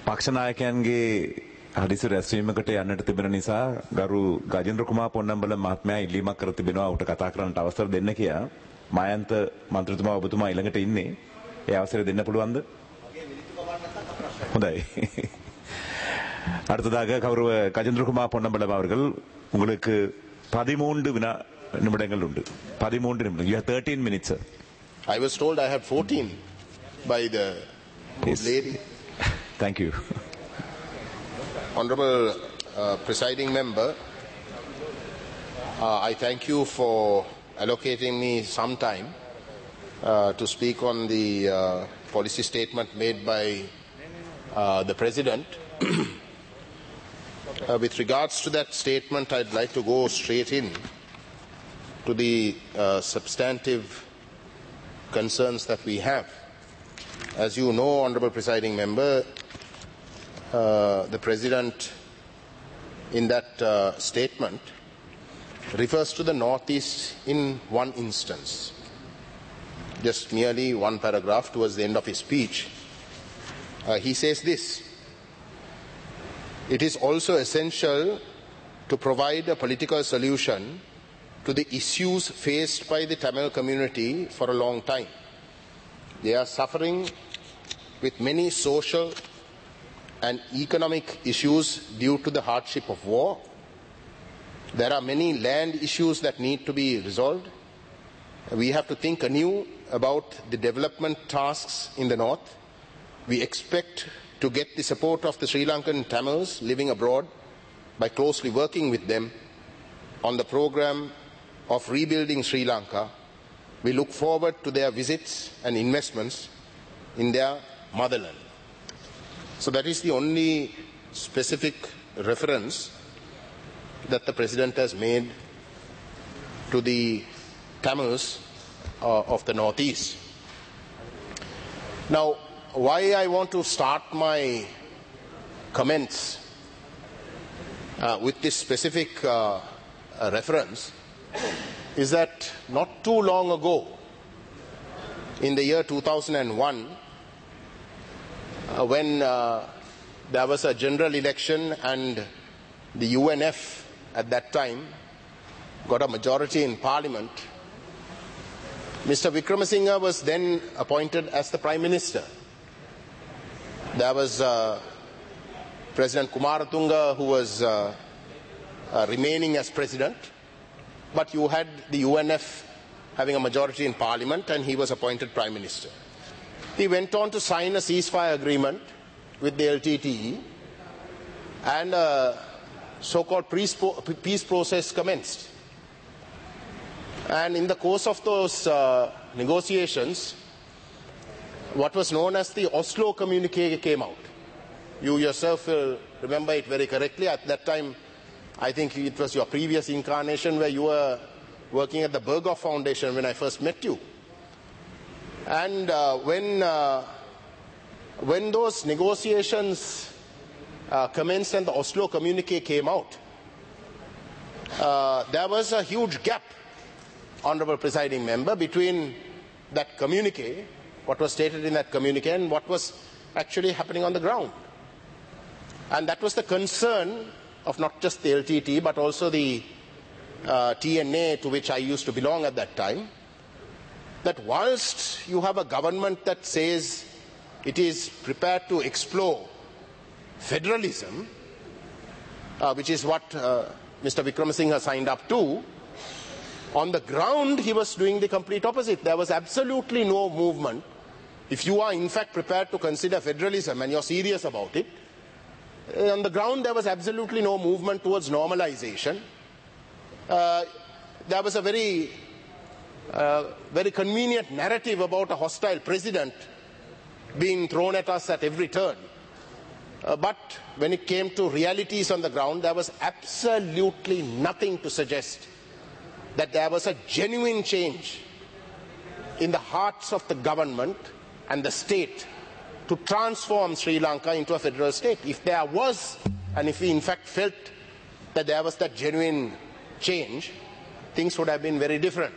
පක්ෂනායකයන්ගේ හදිසි රැස්වීමකට යන්නට තිබෙන නිසා ගරු ගජේන්ද්‍ර කුමාර පොන්නම්බල මහත්මයා ඉල්ලීමක් කර තිබෙනවා ඔහුට කතා කරන්නට අවසර දෙන්න කියලා. මායන්ත මන්ත්‍රීතුමා ඔබතුමා ඊළඟට ඉන්නේ. ඒ අවසරය දෙන්න පුළුවන්ද? හොඳයි. அடுத்ததாக கௌரவ கஜேந்திரகுமார் பொன்னம்பலம் அவர்கள் உங்களுக்கு 13 நிமிடங்கள் உண்டு. 13 நிமிடங்கள். You have 13 minutes, sir. I was told I had 14 by the lady. Thank you. Honorable presiding member, I thank you for allocating me some time to speak on the policy statement made by the President. With regards to that statement, I'd like to go straight in to the substantive concerns that we have. As you know, Honorable Presiding Member, the President in that statement refers to the Northeast in one instance, just merely one paragraph towards the end of his speech. He says this: it is also essential to provide a political solution to the issues faced by the Tamil community for a long time. They are suffering with many social and economic issues due to the hardship of war. There are many land issues that need to be resolved. We have to think anew about the development tasks in the north. We expect to get the support of the Sri Lankan Tamils living abroad by closely working with them on the program of rebuilding Sri Lanka. We look forward to their visits and investments in their motherland. So that is the only specific reference that the President has made to the Tamils of the Northeast. Now, why I want to start my comments with this specific reference is that not too long ago, in the year 2001, when there was a general election and the UNF at that time got a majority in Parliament, Mr. Wickramasinghe was then appointed as the Prime Minister. There was President Kumaratunga who was remaining as President, but you had the UNF having a majority in Parliament and he was appointed Prime Minister. He went on to sign a ceasefire agreement with the LTTE and a so-called peace process commenced. And in the course of those negotiations, what was known as the Oslo communique came out. You yourself will remember it very correctly. At that time, I think it was your previous incarnation where you were working at the Berghoff Foundation when I first met you. And when those negotiations commenced and the Oslo communique came out, there was a huge gap, Honorable Presiding Member, between that communique, what was stated in that communique, and what was actually happening on the ground. And that was the concern of not just the LTT but also the TNA, to which I used to belong at that time, that whilst you have a government that says it is prepared to explore federalism, which is what Mr. Wickramasinghe signed up to, on the ground he was doing the complete opposite. There was absolutely no movement. If you are in fact prepared to consider federalism and you're serious about it, on the ground there was absolutely no movement towards normalization. There was a very convenient narrative about a hostile president being thrown at us at every turn. But when it came to realities on the ground, there was absolutely nothing to suggest that there was a genuine change in the hearts of the government and the state to transform Sri Lanka into a federal state. If there was, and if we in fact felt that there was that genuine change, things would have been very different.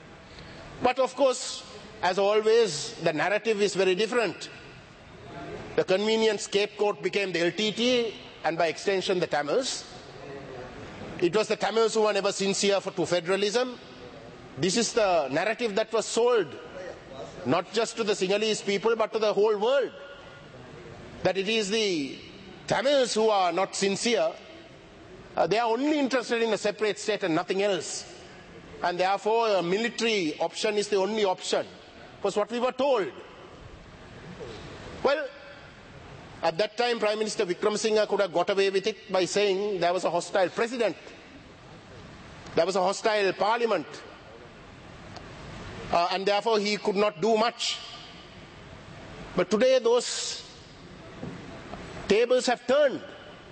But of course, as always, the narrative is very different. The convenient scapegoat became the LTT and by extension the Tamils. It was the Tamils who were never sincere to federalism. This is the narrative that was sold, not just to the Sinhalese people, but to the whole world. That it is the Tamils who are not sincere. They are only interested in a separate state and nothing else. And therefore, a military option is the only option. Was what we were told. Well, at that time, Prime Minister Wickremesinghe could have got away with it by saying there was a hostile president. There was a hostile parliament. And therefore, he could not do much. But today, those tables have turned.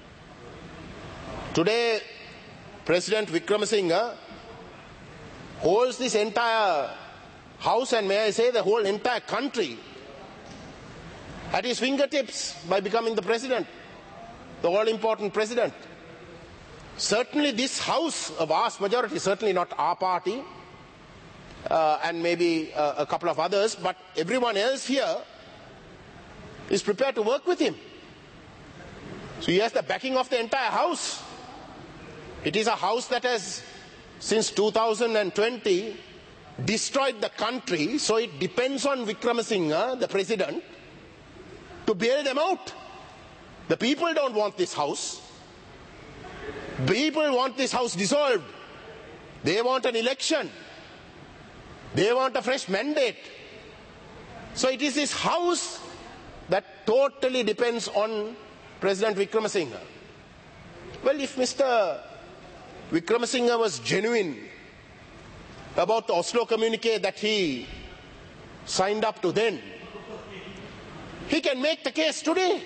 Today, President Wickremesinghe holds this entire house and, may I say, the whole entire country at his fingertips by becoming the president, the all-important president. Certainly this house, a vast majority, certainly not our party, and maybe a couple of others, but everyone else here is prepared to work with him. So he has the backing of the entire house. It is a house that has, since 2020, destroyed the country, so it depends on Wickremesinghe, the president, to bail them out. The people don't want this house. People want this house dissolved. They want an election. They want a fresh mandate. So it is this house that totally depends on President Wickremesinghe. Well, if Mr. Wickremesinghe was genuine about the Oslo communique that he signed up to then, he can make the case today.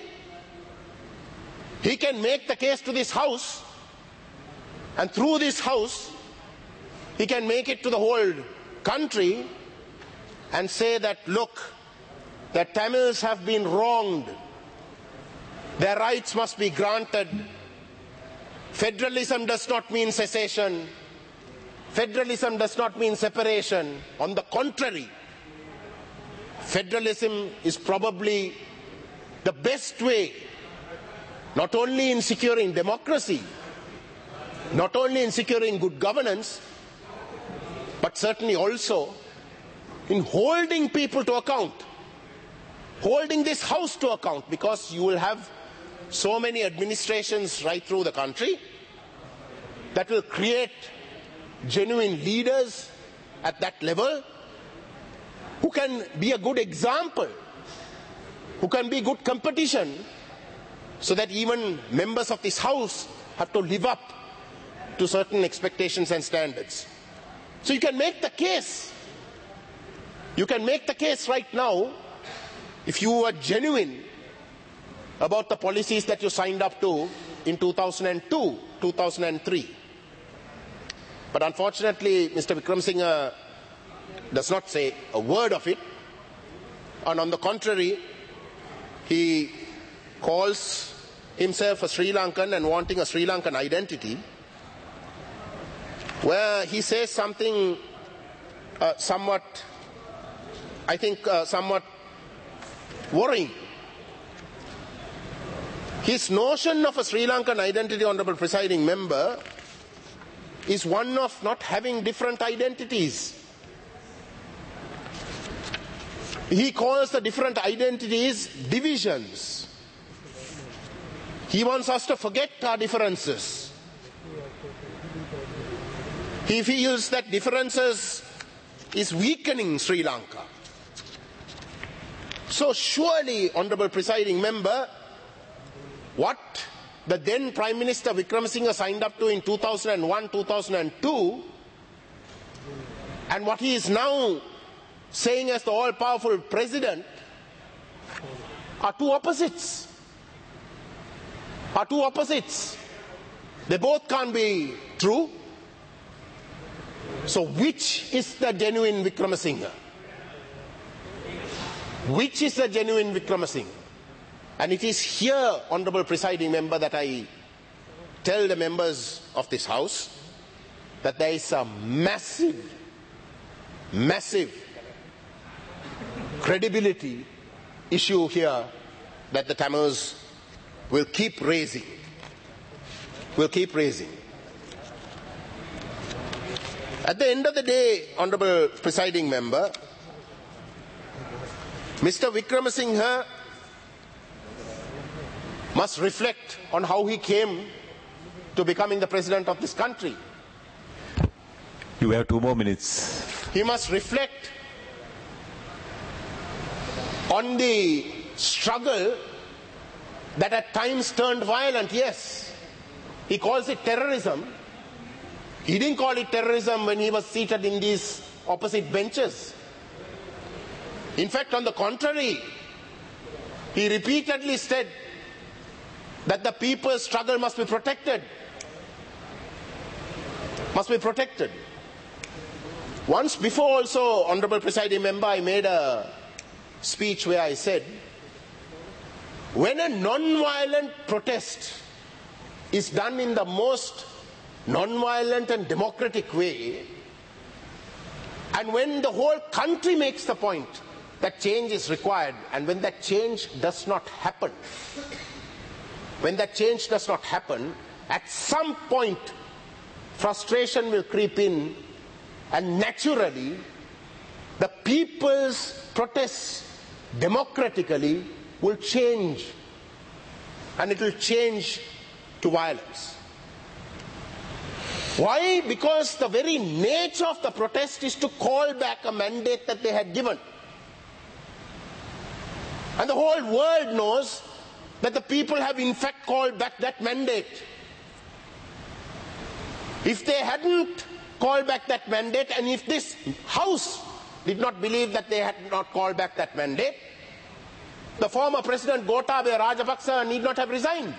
He can make the case to this house, and through this house, he can make it to the whole country and say that, look, the Tamils have been wronged. Their rights must be granted. Federalism does not mean secession. Federalism does not mean separation. On the contrary, federalism is probably the best way, not only in securing democracy, not only in securing good governance, but certainly also in holding people to account, holding this house to account, because you will have so many administrations right through the country that will create genuine leaders at that level who can be a good example, who can be good competition, so that even members of this house have to live up to certain expectations and standards. So you can make the case. You can make the case right now, if you are genuine about the policies that you signed up to in 2002, 2003. But unfortunately, Mr. Wickremesinghe does not say a word of it. And on the contrary, he calls himself a Sri Lankan and wanting a Sri Lankan identity, where he says something somewhat, I think, somewhat worrying. His notion of a Sri Lankan identity, Honourable Presiding Member, is one of not having different identities. He calls the different identities divisions. He wants us to forget our differences. He feels that differences is weakening Sri Lanka. So surely, Honourable Presiding Member, what the then Prime Minister Wickremesinghe signed up to in 2001, 2002, and what he is now saying as the all-powerful president are two opposites. Are two opposites. They both can't be true. So which is the genuine Wickremesinghe? Which is the genuine Wickremesinghe? And it is here, Honourable Presiding Member, that I tell the members of this House that there is a massive, massive credibility issue here that the Tamils will keep raising. Will keep raising. At the end of the day, Honourable Presiding Member, Mr. Wickramasinghe must reflect on how he came to becoming the President of this country. You have 2 more minutes. He must reflect on the struggle that at times turned violent. Yes, he calls it terrorism. He didn't call it terrorism when he was seated in these opposite benches. In fact, on the contrary, he repeatedly said that the people's struggle must be protected. Must be protected. Once before also, Honourable Presiding Member, I made a speech where I said, when a non-violent protest is done in the most non-violent and democratic way, and when the whole country makes the point that change is required, and when that change does not happen, at some point frustration will creep in, and naturally the people's protests democratically will change, and it will change to violence. Why? Because the very nature of the protest is to call back a mandate that they had given. And the whole world knows that the people have in fact called back that mandate. If they hadn't called back that mandate, and if this House did not believe that they had not called back that mandate, the former President Gotabaya Rajapaksa need not have resigned.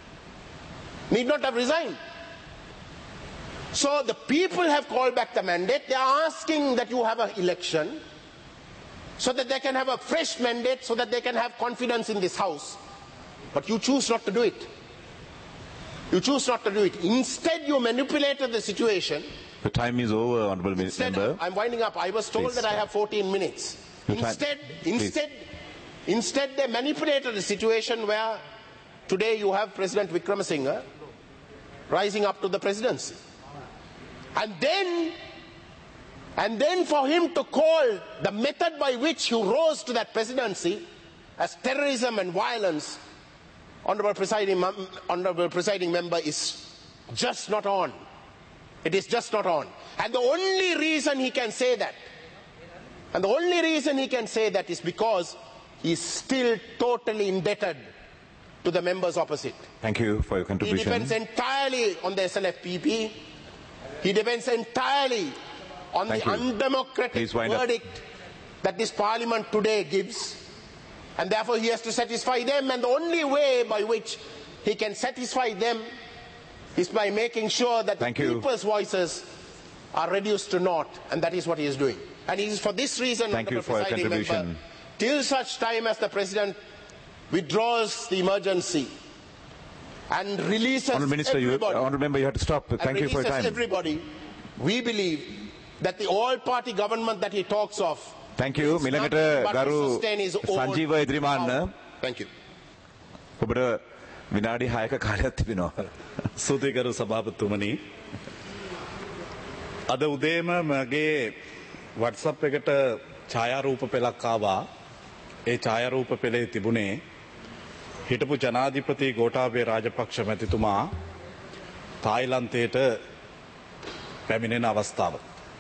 So the people have called back the mandate. They are asking that you have an election so that they can have a fresh mandate, so that they can have confidence in this House. But you choose not to do it. Instead, you manipulated the situation. The time is over, Honourable Member. I'm winding up. I was told Please. that I have 14 minutes. Instead, they manipulated the situation where today you have President Wickramasinghe rising up to the presidency. And then for him to call the method by which he rose to that presidency as terrorism and violence, Honourable Presiding Member, is just not on. It is just not on. And the only reason he can say that, is because he is still totally indebted to the members opposite. Thank you for your contribution. He depends entirely on the SLFPP. He depends entirely on the undemocratic verdict that this parliament today gives. And therefore he has to satisfy them, and the only way by which he can satisfy them is by making sure that the people's voices are reduced to naught, and that is what he is doing. And it is for this reason, Thank you for your contribution. Till such time as the President withdraws the emergency and releases everybody. Honourable Member, you have to stop. Thank you for your time. Everybody, we believe that the all-party government that he talks of. Thank you. Milangata Garu Sanjeeva Edrimanna. Thank you. ඔබට විනාඩි 6ක කාලයක් තිබෙනවා. සුදු ගරු සභාපතිතුමනි, අද උදේම මගේ WhatsApp එකට ඡායාරූප පෙළක් ආවා. ඒ ඡායාරූප පෙළේ තිබුණේ හිටපු ජනාධිපති ගෝඨාභය රාජපක්ෂ මැතිතුමා තායිලන්තයට පැමිණෙන අවස්ථාව.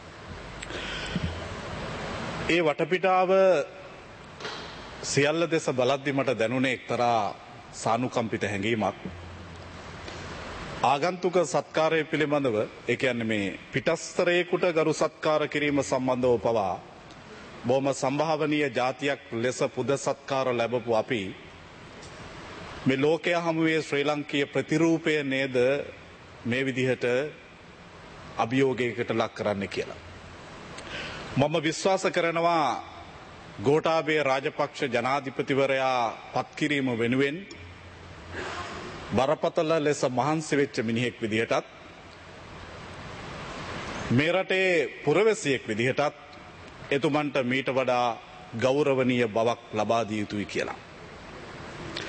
ඒ වටපිටාව සියල්ල දෙස බලද්දි මට දැනුනේ එක්තරා සානුකම්පිත හැඟීමක්. ආගන්තුක සත්කාරය පිළිබඳව, ඒ කියන්නේ මේ පිටස්තරයෙකුට ගරු සත්කාර කිරීම සම්බන්ධව පවා බොහොම සම්භාවනීය જાතියක් ලෙස පුද සත්කාර ලැබපු අපි මේ ලෝකයේ හමුවේ ශ්‍රී ලංකීය ප්‍රතිරූපය නේද මේ විදිහට අභියෝගයකට ලක් කරන්න කියලා. මම විශ්වාස කරනවා ගෝඨාභය රාජපක්ෂ ජනාධිපතිවරයා පත්කිරීම වෙනුවෙන් බරපතල ලෙස මහන්සි වෙච්ච මිනිහෙක් විදිහටත් මේ රටේ පුරවැසියෙක් විදිහටත් එතුමන්ට මීට වඩා ගෞරවනීය බවක් ලබා දිය යුතුයි කියලා.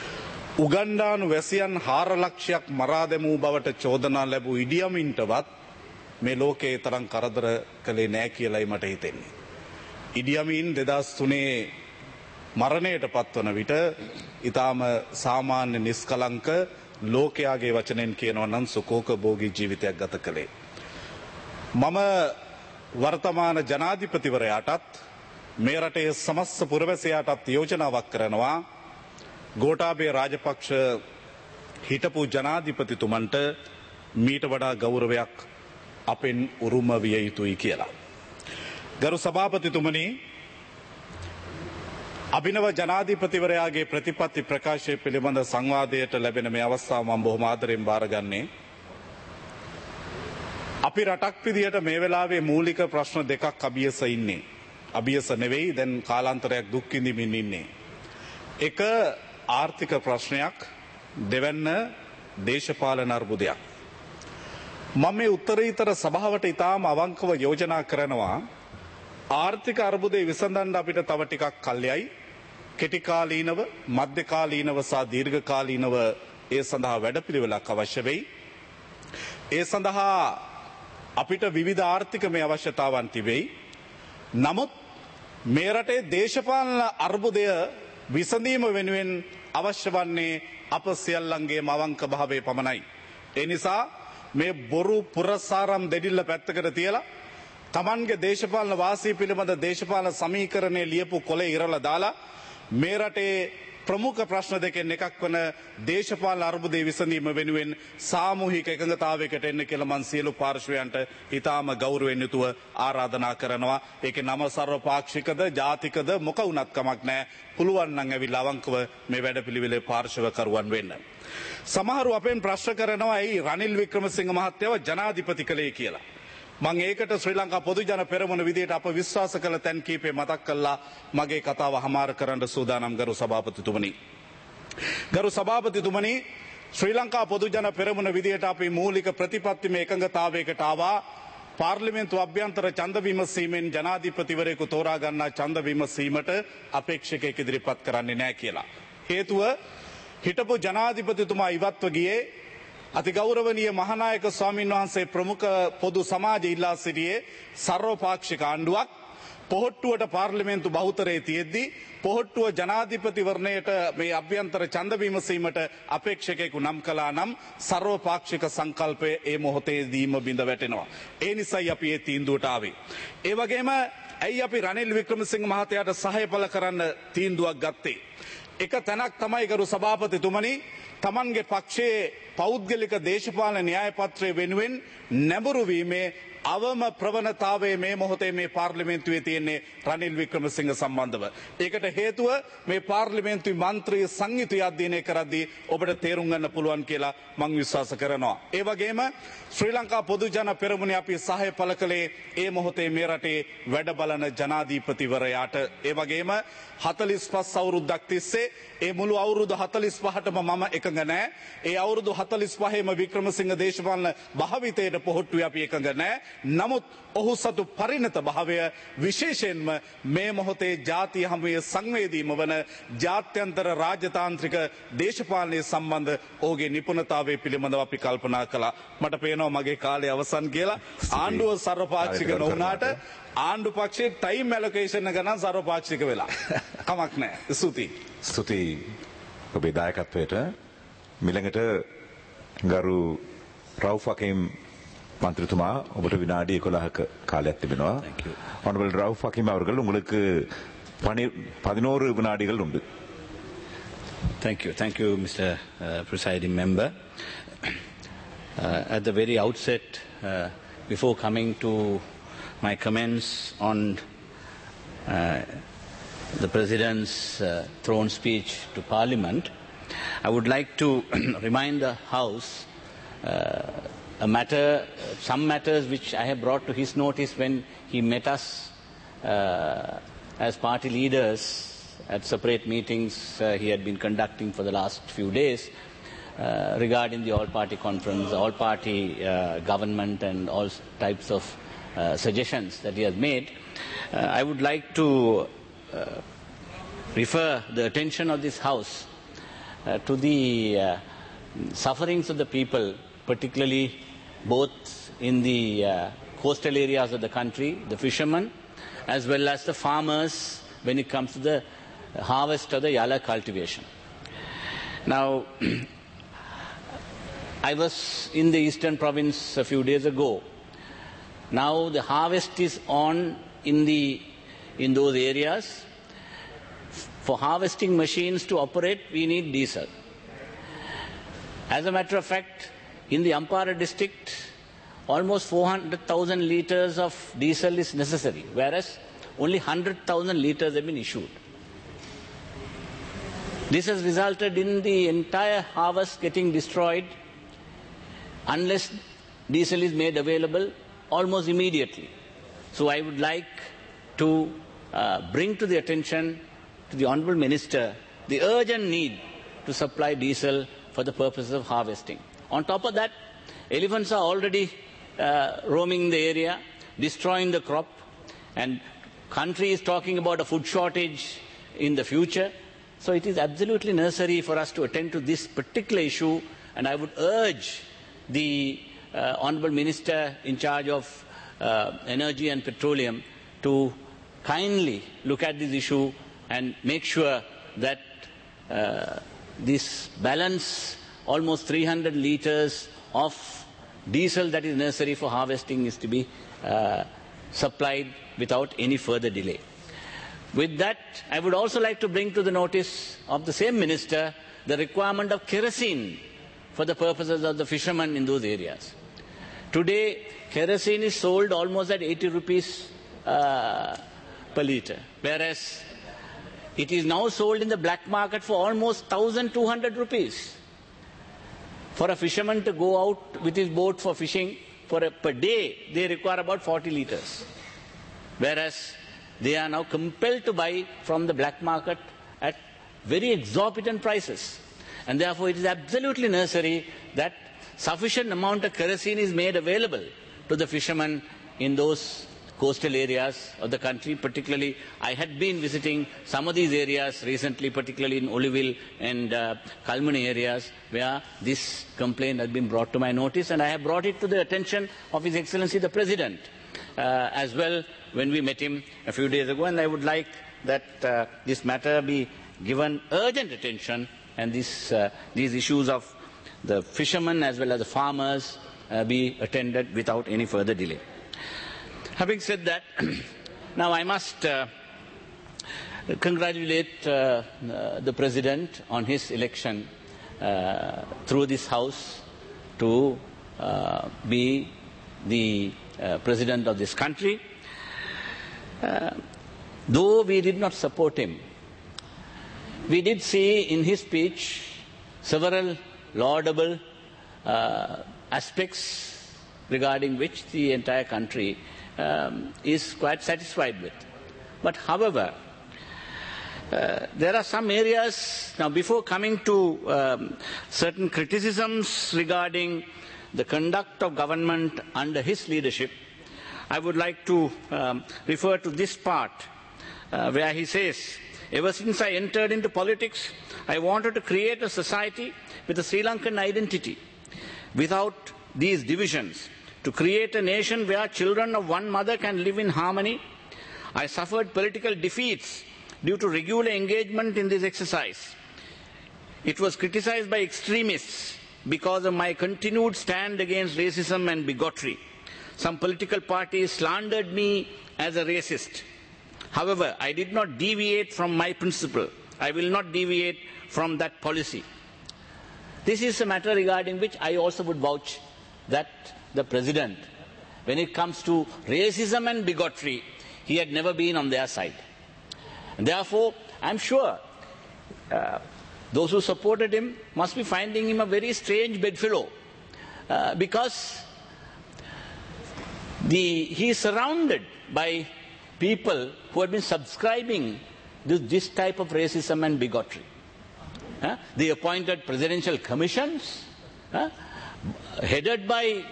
උගන්ඩානු වැසියන් 4 ලක්ෂයක් මරා දැමූ බවට චෝදනා ලැබූ ඉඩියමින්ටවත් මේ ලෝකයේ තරම් කරදර කළේ නෑ කියලායි මට හිතෙන්නේ. ඉඩියමින් 2003 මරණයට පත්වන විට ඊටාම සාමාන්‍ය නිස්කලංක ලෝකයාගේ වචනෙන් කියනවා නම් සුඛෝපභෝගී ජීවිතයක් ගත කළේ. මම වර්තමාන ජනාධිපතිවරයාටත් මේ රටේ සමස්ත පුරවැසියාටත් යෝජනාවක් කරනවා ගෝඨාභය රාජපක්ෂ හිටපු ජනාධිපතිතුමන්ට මීට වඩා ගෞරවයක් අපෙන් උරුම විය යුතුයි කියලා. ගරු සභාපතිතුමනි, අභිනව ජනාධිපතිවරයාගේ ප්‍රතිපත්ති ප්‍රකාශය පිළිබඳ සංවාදයට ලැබෙන මේ අවස්ථාව මම බොහොම ආදරෙන් බාරගන්නේ. අපි රටක් විදියට මේ වෙලාවේ මූලික ප්‍රශ්න දෙකක් අභියස ඉන්නේ. අභියස නෙවෙයි, දැන් කාලාන්තරයක් දුක් විඳින්න ඉන්නේ. එක ආර්ථික ප්‍රශ්නයක්, දෙවැන්න දේශපාලන අර්බුදයක්. මම මේ උත්තරීතර සභාවට ඉතාම අවංකව යෝජනා කරනවා ආර්ථික අර්බුදේ විසඳන්න අපිට තව ටිකක් කල්යයි. කෙටි කාලීනව, මධ්‍ය කාලීනව සහ දීර්ඝ කාලීනව ඒ සඳහා වැඩපිළිවෙලක් අවශ්‍ය වෙයි. ඒ සඳහා අපිට විවිධ ආර්ථිකමය අවශ්‍යතාවන් තිබෙයි. නමුත් මේ රටේ දේශපාලන අර්බුදය විසඳීම වෙනුවෙන් අවශ්‍ය වන්නේ අප සියල්ලන්ගේ අවංක භාවයේ පමණයි. ඒ නිසා මේ බොරු පුරසාරම් දෙඩිල්ල පැත්තකට තියලා තමන්ගේ දේශපාලන වාසී පිළිබඳ දේශපාලන සමීකරණය ලියපු කොලේ ඉරලා දාලා මේ රටේ ප්‍රමුඛ ප්‍රශ්න දෙකෙන් එකක් වන දේශපාලන අර්බුදයේ විසඳීම වෙනුවෙන් සාමූහික එකඟතාවයකට එන්න කියලා මම සියලු පාර්ශ්වයන්ට ඊටාම ගෞරවයෙන් යුතුව ආරාධනා කරනවා. ඒකේ නම සර්වපාක්ෂිකද ජාතිකද මොක වුණත් කමක් නැහැ. පුළුවන් නම් ඇවිල්ලා අවංකව මේ වැඩපිළිවෙලේ පාර්ශවකරුවන් වෙන්න. සමහරව අපෙන් ප්‍රශ්න කරනවා ඇයි රනිල් වික්‍රමසිංහ මහත්තයව ජනාධිපති කළේ කියලා. මම ඒකට ශ්‍රී ලංකා පොදු ජන පෙරමුණ විදියට අප විශ්වාස කළ තැන් කීපේ මතක් කළා මගේ කතාව හමාර කරන්න සූදානම් ගරු සභාපතිතුමනි. ගරු සභාපතිතුමනි, ශ්‍රී ලංකා පොදු ජන පෙරමුණ විදියට අපි මූලික ප්‍රතිපත්තිමය එකඟතාවයකට ආවා පාර්ලිමේන්තු අභ්‍යන්තර ඡන්ද විමසීමෙන් ජනාධිපතිවරයෙකු තෝරා ගන්නා ඡන්ද විමසීමට අපේක්ෂකයෙක් ඉදිරිපත් කරන්නේ නැහැ කියලා. හේතුව හිටපු ජනාධිපතිතුමා ඉවත්ව ගියේ අතිගෞරවනීය මහානායක ස්වාමීන් වහන්සේ ප්‍රමුඛ පොදු සමාජය ඉල්ලා සිටියේ සර්වපාක්ෂික ආණ්ඩුවක්. පොහොට්ටුවට පාර්ලිමේන්තු බහුතරයේ තියෙද්දී පොහොට්ටුව ජනාධිපතිවරණයට මේ අභ්‍යන්තර ඡන්ද විමසීමට අපේක්ෂකයෙකු නම් කළා නම් සර්වපාක්ෂික සංකල්පය ඒ මොහොතේදීම බිඳ වැටෙනවා. ඒ නිසායි අපි මේ තීන්දුවට ආවේ. ඒ වගේම ඇයි අපි රනිල් වික්‍රමසිංහ මහත්තයාට සහාය පළ කරන්න තීන්දුවක් ගත්තේ? එක තැනක් තමයි ගරු සභාපතිතුමනි, තමන්ගේ පක්ෂයේ පෞද්ගලික දේශපාලන න්‍යාය පත්‍රය වෙනුවෙන් නැඹුරු වීමේ අවම ප්‍රවණතාවයේ මේ මොහොතේ මේ පාර්ලිමේන්තුවේ තියෙන්නේ රනිල් වික්‍රමසිංහ සම්බන්ධව. ඒකට හේතුව මේ පාර්ලිමේන්තුවේ මන්ත්‍රී සංයුතිය අධ්‍යයනය කරද්දී ඔබට තේරුම් ගන්න පුළුවන් කියලා මම විශ්වාස කරනවා. ඒ වගේම ශ්‍රී ලංකා පොදු ජන පෙරමුණේ අපි සහාය පළ කළේ ඒ මොහොතේ මේ රටේ වැඩ බලන ජනාධිපතිවරයාට. ඒ වගේම 45 අවුරුද්දක් තිස්සේ ඒ මුළු අවුරුදු 45ටම මම එකඟ නැහැ. ඒ අවුරුදු 45ෙම වික්‍රමසිංහ දේශපාලන භාවිතයට පොහොට්ටුවේ අපි එකඟ නැහැ. නමුත් ඔහු සතු පරිණත භාවය විශේෂයෙන්ම මේ මොහොතේ ජාතිය හමුවේ සංවේදීම වන ජාත්‍යන්තර රාජතාන්ත්‍රික දේශපාලනයේ සම්බන්ධ ඔහුගේ නිපුණතාවය පිළිබඳව අපි කල්පනා කළා. මට පේනවා මගේ කාලය අවසන් කියලා. ආණ්ඩුව සර්වපාක්ෂික නොවුනාට ආණ්ඩු පක්ෂයේ ටයිම් ඇලොකේෂන් එක ගණන් සර්වපාක්ෂික වෙලා. කමක් නැහැ. ස්තුතියි. ස්තුතියි ඔබේ දායකත්වයට. මිළඟට ගරු රවුෆ් හකීම් மந்திரித்துமா ஒவ்வொரு வினாடி 11க்கு காலை திபிනවා. Honorable Rauf Hakim அவர்கள் உங்களுக்கு 11 வினாடிகள் உண்டு. Thank you, Mr. Presiding Member. At the very outset, before coming to my comments on the President's throne speech to Parliament, I would like to remind the House some matters which I have brought to his notice when he met us as party leaders at separate meetings he had been conducting for the last few days regarding the all-party conference, all-party government and all types of suggestions that he has made. I would like to refer the attention of this House to the sufferings of the people, particularly both in the coastal areas of the country, the fishermen, as well as the farmers when it comes to the harvest of the yalla cultivation. Now, I was in the eastern province a few days ago. Now the harvest is on in those areas. For harvesting machines to operate, we need diesel. As a matter of fact, in the Ampara district, almost 400,000 litres of diesel is necessary, whereas only 100,000 litres have been issued. This has resulted in the entire harvest getting destroyed unless diesel is made available almost immediately. So I would like to bring to the attention to the Honourable Minister the urgent need to supply diesel for the purposes of harvesting. On top of that, elephants are already roaming the area, destroying the crop, and country is talking about a food shortage in the future. So it is absolutely necessary for us to attend to this particular issue, and I would urge the Honourable Minister in charge of Energy and Petroleum to kindly look at this issue and make sure that this balance, almost 300 litres of diesel that is necessary for harvesting, is to be supplied without any further delay. With that, I would also like to bring to the notice of the same minister the requirement of kerosene for the purposes of the fishermen in those areas. Today, kerosene is sold almost at 80 rupees per litre, whereas it is now sold in the black market for almost 1,200 rupees. For a fisherman to go out with his boat for fishing, per day, they require about 40 litres. Whereas they are now compelled to buy from the black market at very exorbitant prices. And therefore, it is absolutely necessary that sufficient amount of kerosene is made available to the fishermen in those coastal areas of the country. Particularly, I had been visiting some of these areas recently, particularly in Oliville and Kalmuni areas, where this complaint has been brought to my notice, and I have brought it to the attention of His Excellency the President as well when we met him a few days ago, and I would like that this matter be given urgent attention, and these issues of the fishermen as well as the farmers be attended without any further delay. Having said that, now I must congratulate the President on his election through this House to be the President of this country. Though we did not support him, we did see in his speech several laudable aspects regarding which the entire country is quite satisfied with. But however, there are some areas, now before coming to certain criticisms regarding the conduct of government under his leadership, I would like to refer to this part where he says, "Ever since I entered into politics, I wanted to create a society with a Sri Lankan identity, without these divisions, to create a nation where children of one mother can live in harmony. I suffered political defeats due to regular engagement in this exercise. It was criticized by extremists because of my continued stand against racism and bigotry. Some political parties slandered me as a racist. However, I did not deviate from my principle. I will not deviate from that policy." This is a matter regarding which I also would vouch that the President, when it comes to racism and bigotry, he had never been on their side. And therefore, I'm sure those who supported him must be finding him a very strange bedfellow, because he is surrounded by people who have been subscribing this type of racism and bigotry. They appointed presidential commissions, headed by,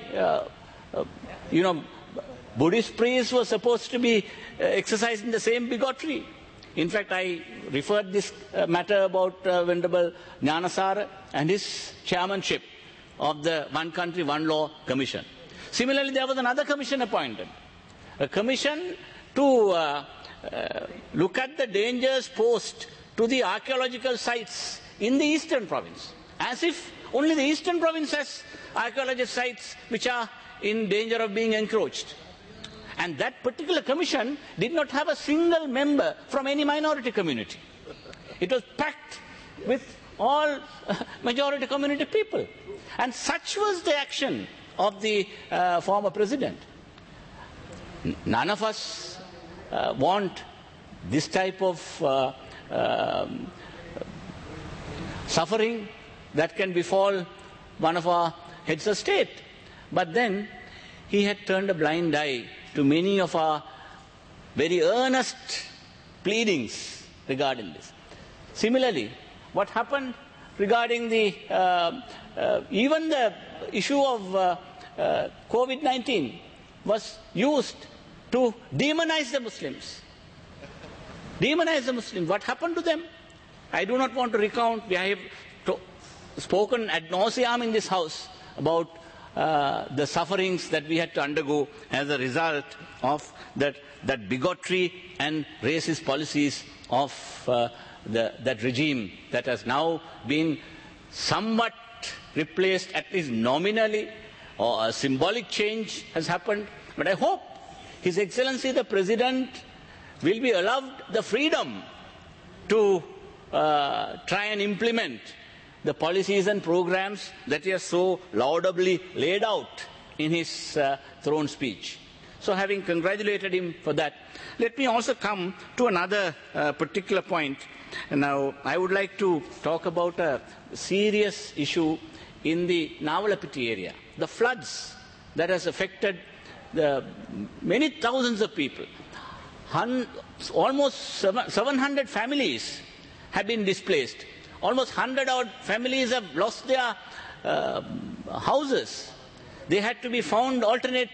Buddhist priests were supposed to be exercising the same bigotry. In fact, I referred this matter about Venerable Jnanasara and his chairmanship of the One Country, One Law Commission. Similarly, there was another commission appointed, a commission to look at the dangers posed to the archaeological sites in the eastern province, as if only the eastern province has archaeological sites which are in danger of being encroached. And that particular commission did not have a single member from any minority community. It was packed with all majority community people. And such was the action of the former president. None of us want this type of suffering that can befall one of our heads of state. But then he had turned a blind eye to many of our very earnest pleadings regarding this. Similarly, what happened regarding the even the issue of COVID-19 was used to demonize the Muslims. Demonize the Muslims. What happened to them? I do not want to recount. We have spoken ad nauseam in this house about the sufferings that we had to undergo as a result of that bigotry and racist policies of that regime that has now been somewhat replaced, at least nominally, or a symbolic change has happened. But I hope His Excellency the President will be allowed the freedom to try and implement the policies and programs that he has so laudably laid out in his throne speech. So having congratulated him for that, let me also come to another particular point. Now, I would like to talk about a serious issue in the Navalapiti area, the floods that has affected many thousands of people. Almost 700 families have been displaced. Almost 100-odd families have lost their houses. They had to be found alternate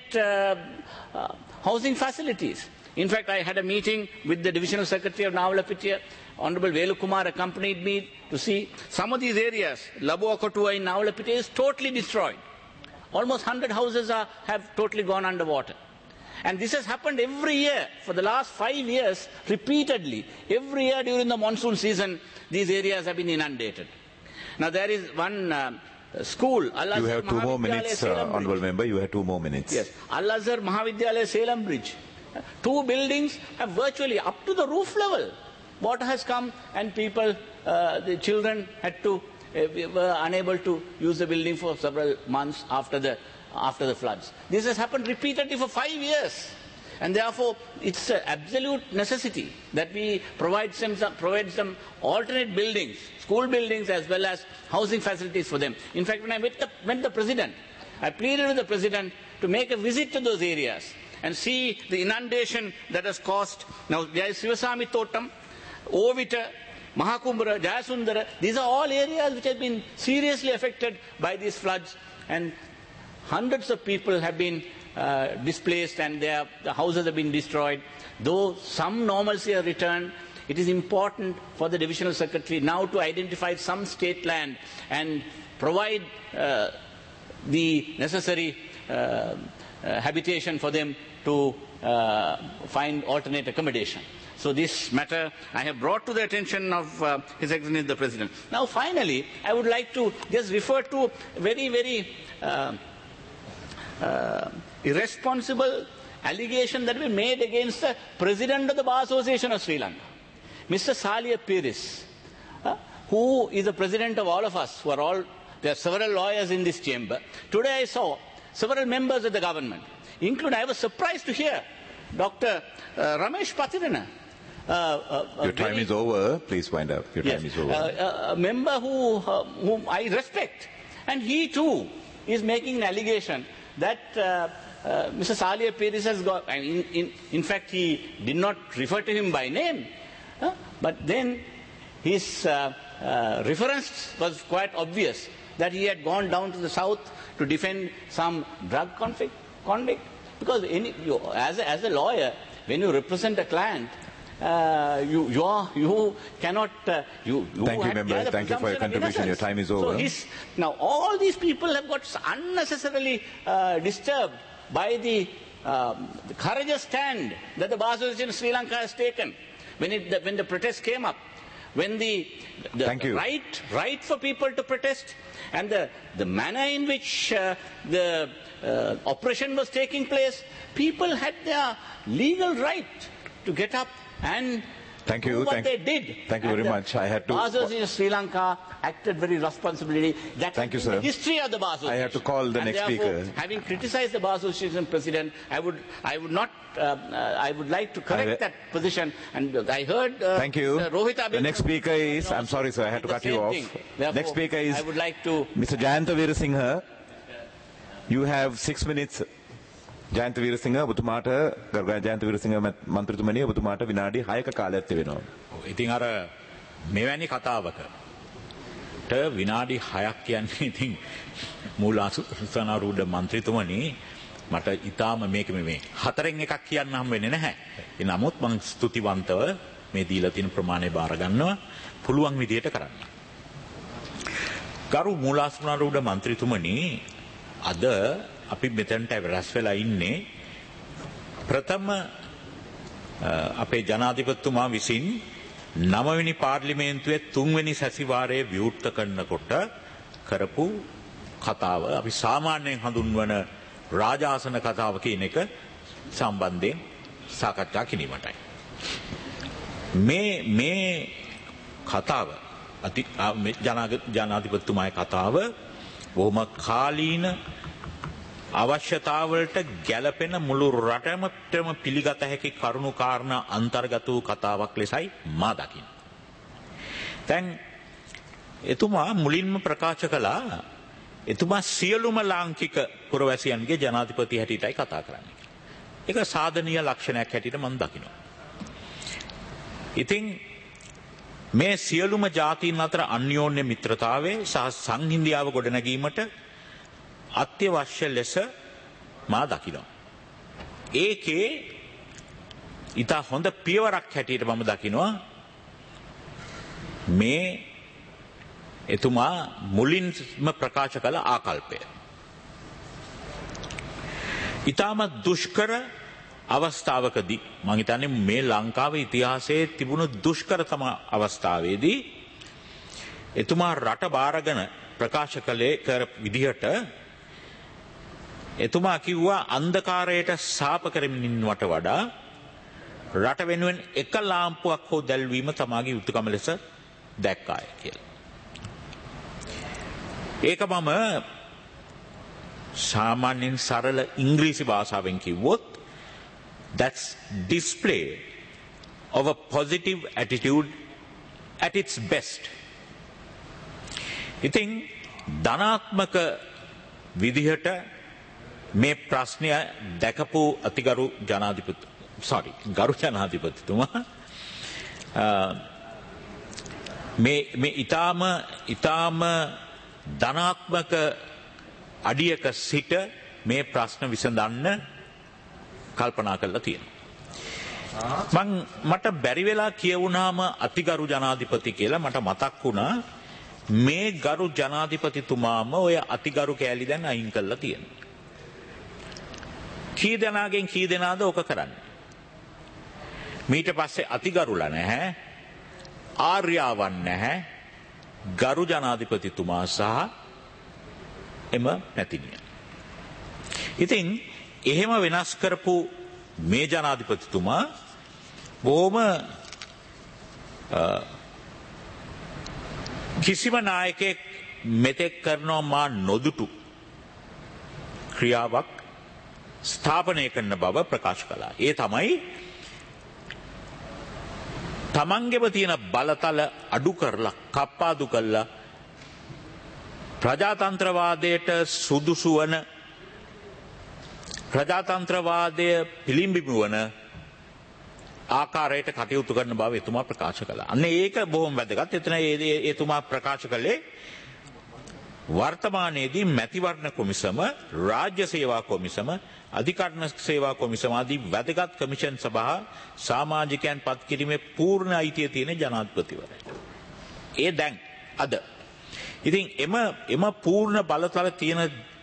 housing facilities. In fact, I had a meeting with the Divisional Secretary of Navalapitiya. Honorable Velukumar accompanied me to see some of these areas. Labua Kotua in Navalapitiya is totally destroyed. Almost 100 houses have totally gone underwater. And this has happened every year for the last 5 years, repeatedly. Every year during the monsoon season, these areas have been inundated. Now there is one school. Al-Azhar you have 2 more minutes, Honourable Member. You have 2 more minutes. Yes. Al-Azhar Mahavidyalaya Salem Bridge. 2 buildings have virtually up to the roof level. Water has come and people, the children were unable to use the building for several months after the floods. This has happened repeatedly for 5 years. And therefore, it's an absolute necessity that we provide some alternate buildings, school buildings as well as housing facilities for them. In fact, when I met the President, I pleaded with the President to make a visit to those areas and see the inundation that has caused. Now, there is Sivasami Thotam, Ovita, Mahakumbara, Jayasundara. These are all areas which have been seriously affected by these floods, and hundreds of people have been displaced and the houses have been destroyed. Though some normalcy has returned, it is important for the Divisional Secretary now to identify some state land and provide the necessary habitation for them to find alternate accommodation. So this matter I have brought to the attention of His Excellency the President. Now finally, I would like to just refer to very, very irresponsible allegation that we made against the President of the Bar Association of Sri Lanka, Mr. Salia Piris, who is the President of all of us, there are several lawyers in this chamber. Today I saw several members of the government, including, I was surprised to hear Dr. Ramesh Patirana. Your time is over. Please wind up. Your time is over. A member whom I respect. And he too is making an allegation that Mr. Salia Piris has got, in fact he did not refer to him by name, but then his reference was quite obvious, that he had gone down to the south to defend some drug convict. Because as a lawyer, when you represent a client, you cannot. Thank you, member. Thank you for your contribution. Your time is over. So now all these people have got unnecessarily disturbed by the courageous stand that the Bar Association of Sri Lanka has taken when the protest came up, when the right for people to protest, and the manner in which the operation was taking place. People had their legal right to get up and do what they did. Thank you very much. I had to. Bar Association of Sri Lanka acted very responsibly. That's Thank you, sir. The history of the Bar Association. I have to call the next speaker. Having criticized the Bar Association president, I would like to correct that position. And I heard. Thank you. Rohit The next speaker is. I'm sorry, sir. I had to cut you off. Next speaker is. I would like to. Mr. Jayantha Veerasinghe. You have 6 minutes. Jayantha Weerasinghe ඔබතුමාට ගරුකා ජයන්ත වීරසිංහ මන්ත්‍රීතුමනි ඔබතුමාට විනාඩි 6ක කාලයක් තිබෙනවා. ඉතින් අර මෙවැනි කතාවකට විනාඩි 6ක් කියන්නේ ඉතින් මූලාසනාරූඪ මන්ත්‍රීතුමනි මට ඊටාම මේක මේ හතරෙන් එකක් කියන්න හම් වෙන්නේ නැහැ. ඒ නමුත් මම ස්තුතිවන්තව මේ දීලා තියෙන ප්‍රමාණය බාර ගන්නවා පුළුවන් විදියට කරන්න. ගරු මූලාසනාරූඪ මන්ත්‍රීතුමනි අද අපි මෙතනට රැස් වෙලා ඉන්නේ ප්‍රථම අපේ ජනාධිපතිතුමා විසින් 9 වෙනි පාර්ලිමේන්තුවේ 3 වෙනි සැසිවාරයේ විවෘත කරනකොට කරපු කතාව අපි සාමාන්‍යයෙන් හඳුන්වන රාජාසන කතාව කියන එක සම්බන්ධයෙන් සාකච්ඡා කිරීමටයි. මේ කතාව ජනාධිපතිතුමාගේ කතාව බොහොම කාලීන අවශ්‍යතාවලට ගැලපෙන මුළු රටමටම පිළිගත හැකි කරුණු කාරණා අන්තර්ගත වූ කතාවක් ලෙසයි මා දකින්නේ. දැන් එතුමා මුලින්ම ප්‍රකාශ කළා එතුමා සියලුම ලාංකික පුරවැසියන්ගේ ජනාධිපති හැටියටයි කතා කරන්නේ. ඒක සාධනීය ලක්ෂණයක් හැටියට මම දකිනවා. ඉතින් මේ සියලුම ජාතීන් අතර අන්‍යෝන්‍ය මිත්‍රතාවය සහ සංහිඳියාව ගොඩනැගීමට අත්‍යවශ්‍ය ලෙස මා දකිනවා. ඒකේ ඉතා හොඳ පියවරක් හැටියට මම දකිනවා මේ එතුමා මුලින්ම ප්‍රකාශ කළ ආකල්පය. ඉතාම දුෂ්කර අවස්ථාවකදී මම හිතන්නේ මේ ලංකාවේ ඉතිහාසයේ තිබුණු දුෂ්කරතම අවස්ථාවේදී එතුමා රට බාරගෙන ප්‍රකාශ කළේ කර විදිහට එතුමා කිව්වා අන්ධකාරයට සාප කරමින්වට වඩා රට වෙනුවෙන් එක ලාම්පුවක් හෝ දැල්වීම තමාගේ යුතුයකම ලෙස දැක්කාය කියලා. ඒක මම සාමාන්‍යයෙන් සරල ඉංග්‍රීසි භාෂාවෙන් කිව්වොත් that's display of a positive attitude at its best. ඉතින් ධනාත්මක විදිහට මේ ප්‍රශ්නය දැකපු ගරු ජනාධිපතිතුමා මේ ඊටාම ධනාත්මක අඩියක සිට මේ ප්‍රශ්න විසඳන්න කල්පනා කරලා තියෙනවා. මට බැරි වෙලා කියවුණාම අතිගරු ජනාධිපති කියලා මට මතක් වුණා මේ ගරු ජනාධිපතිතුමාම ඔය අතිගරු කෑලි දැන් අයින් කරලා තියෙනවා. කී දෙනාගෙන් කී දෙනාද ඕක කරන්නේ? මීට පස්සේ අතිගරුලා නැහැ, ආර්යාවන් නැහැ, ගරු ජනාධිපතිතුමා සහ එම නැතිනිය. ඉතින් එහෙම වෙනස් කරපු මේ ජනාධිපතිතුමා බොහොම කිසිම නායකයෙක් මෙතෙක් කරනවා මා නොදුටු ක්‍රියාවක් ස්ථාපනය කරන බව ප්‍රකාශ කළා. ඒ තමයි තමන්ගෙම තියෙන බලතල අඩු කරලා කප්පාදු කරලා ප්‍රජාතන්ත්‍රවාදයට සුදුසු වන ප්‍රජාතන්ත්‍රවාදය පිළිඹිමු වන ආකාරයට කටයුතු කරන බව එතුමා ප්‍රකාශ කළා. අන්න ඒක බොහොම වැදගත්. එතන එතුමා ප්‍රකාශ කළේ වර්තමානයේදී මැතිවරණ කොමිසම, රාජ්‍ය සේවා කොමිසම, අධිකරණ සේවා කොමිසම ආදී වැදගත් කමිෂන් සභා සමාජිකයන් පත් කිරීමේ පූර්ණ අයිතිය තියෙන ජනාධිපතිවරයාට. ඒ දැන් අද. ඉතින් එම පූර්ණ බලතල තියෙන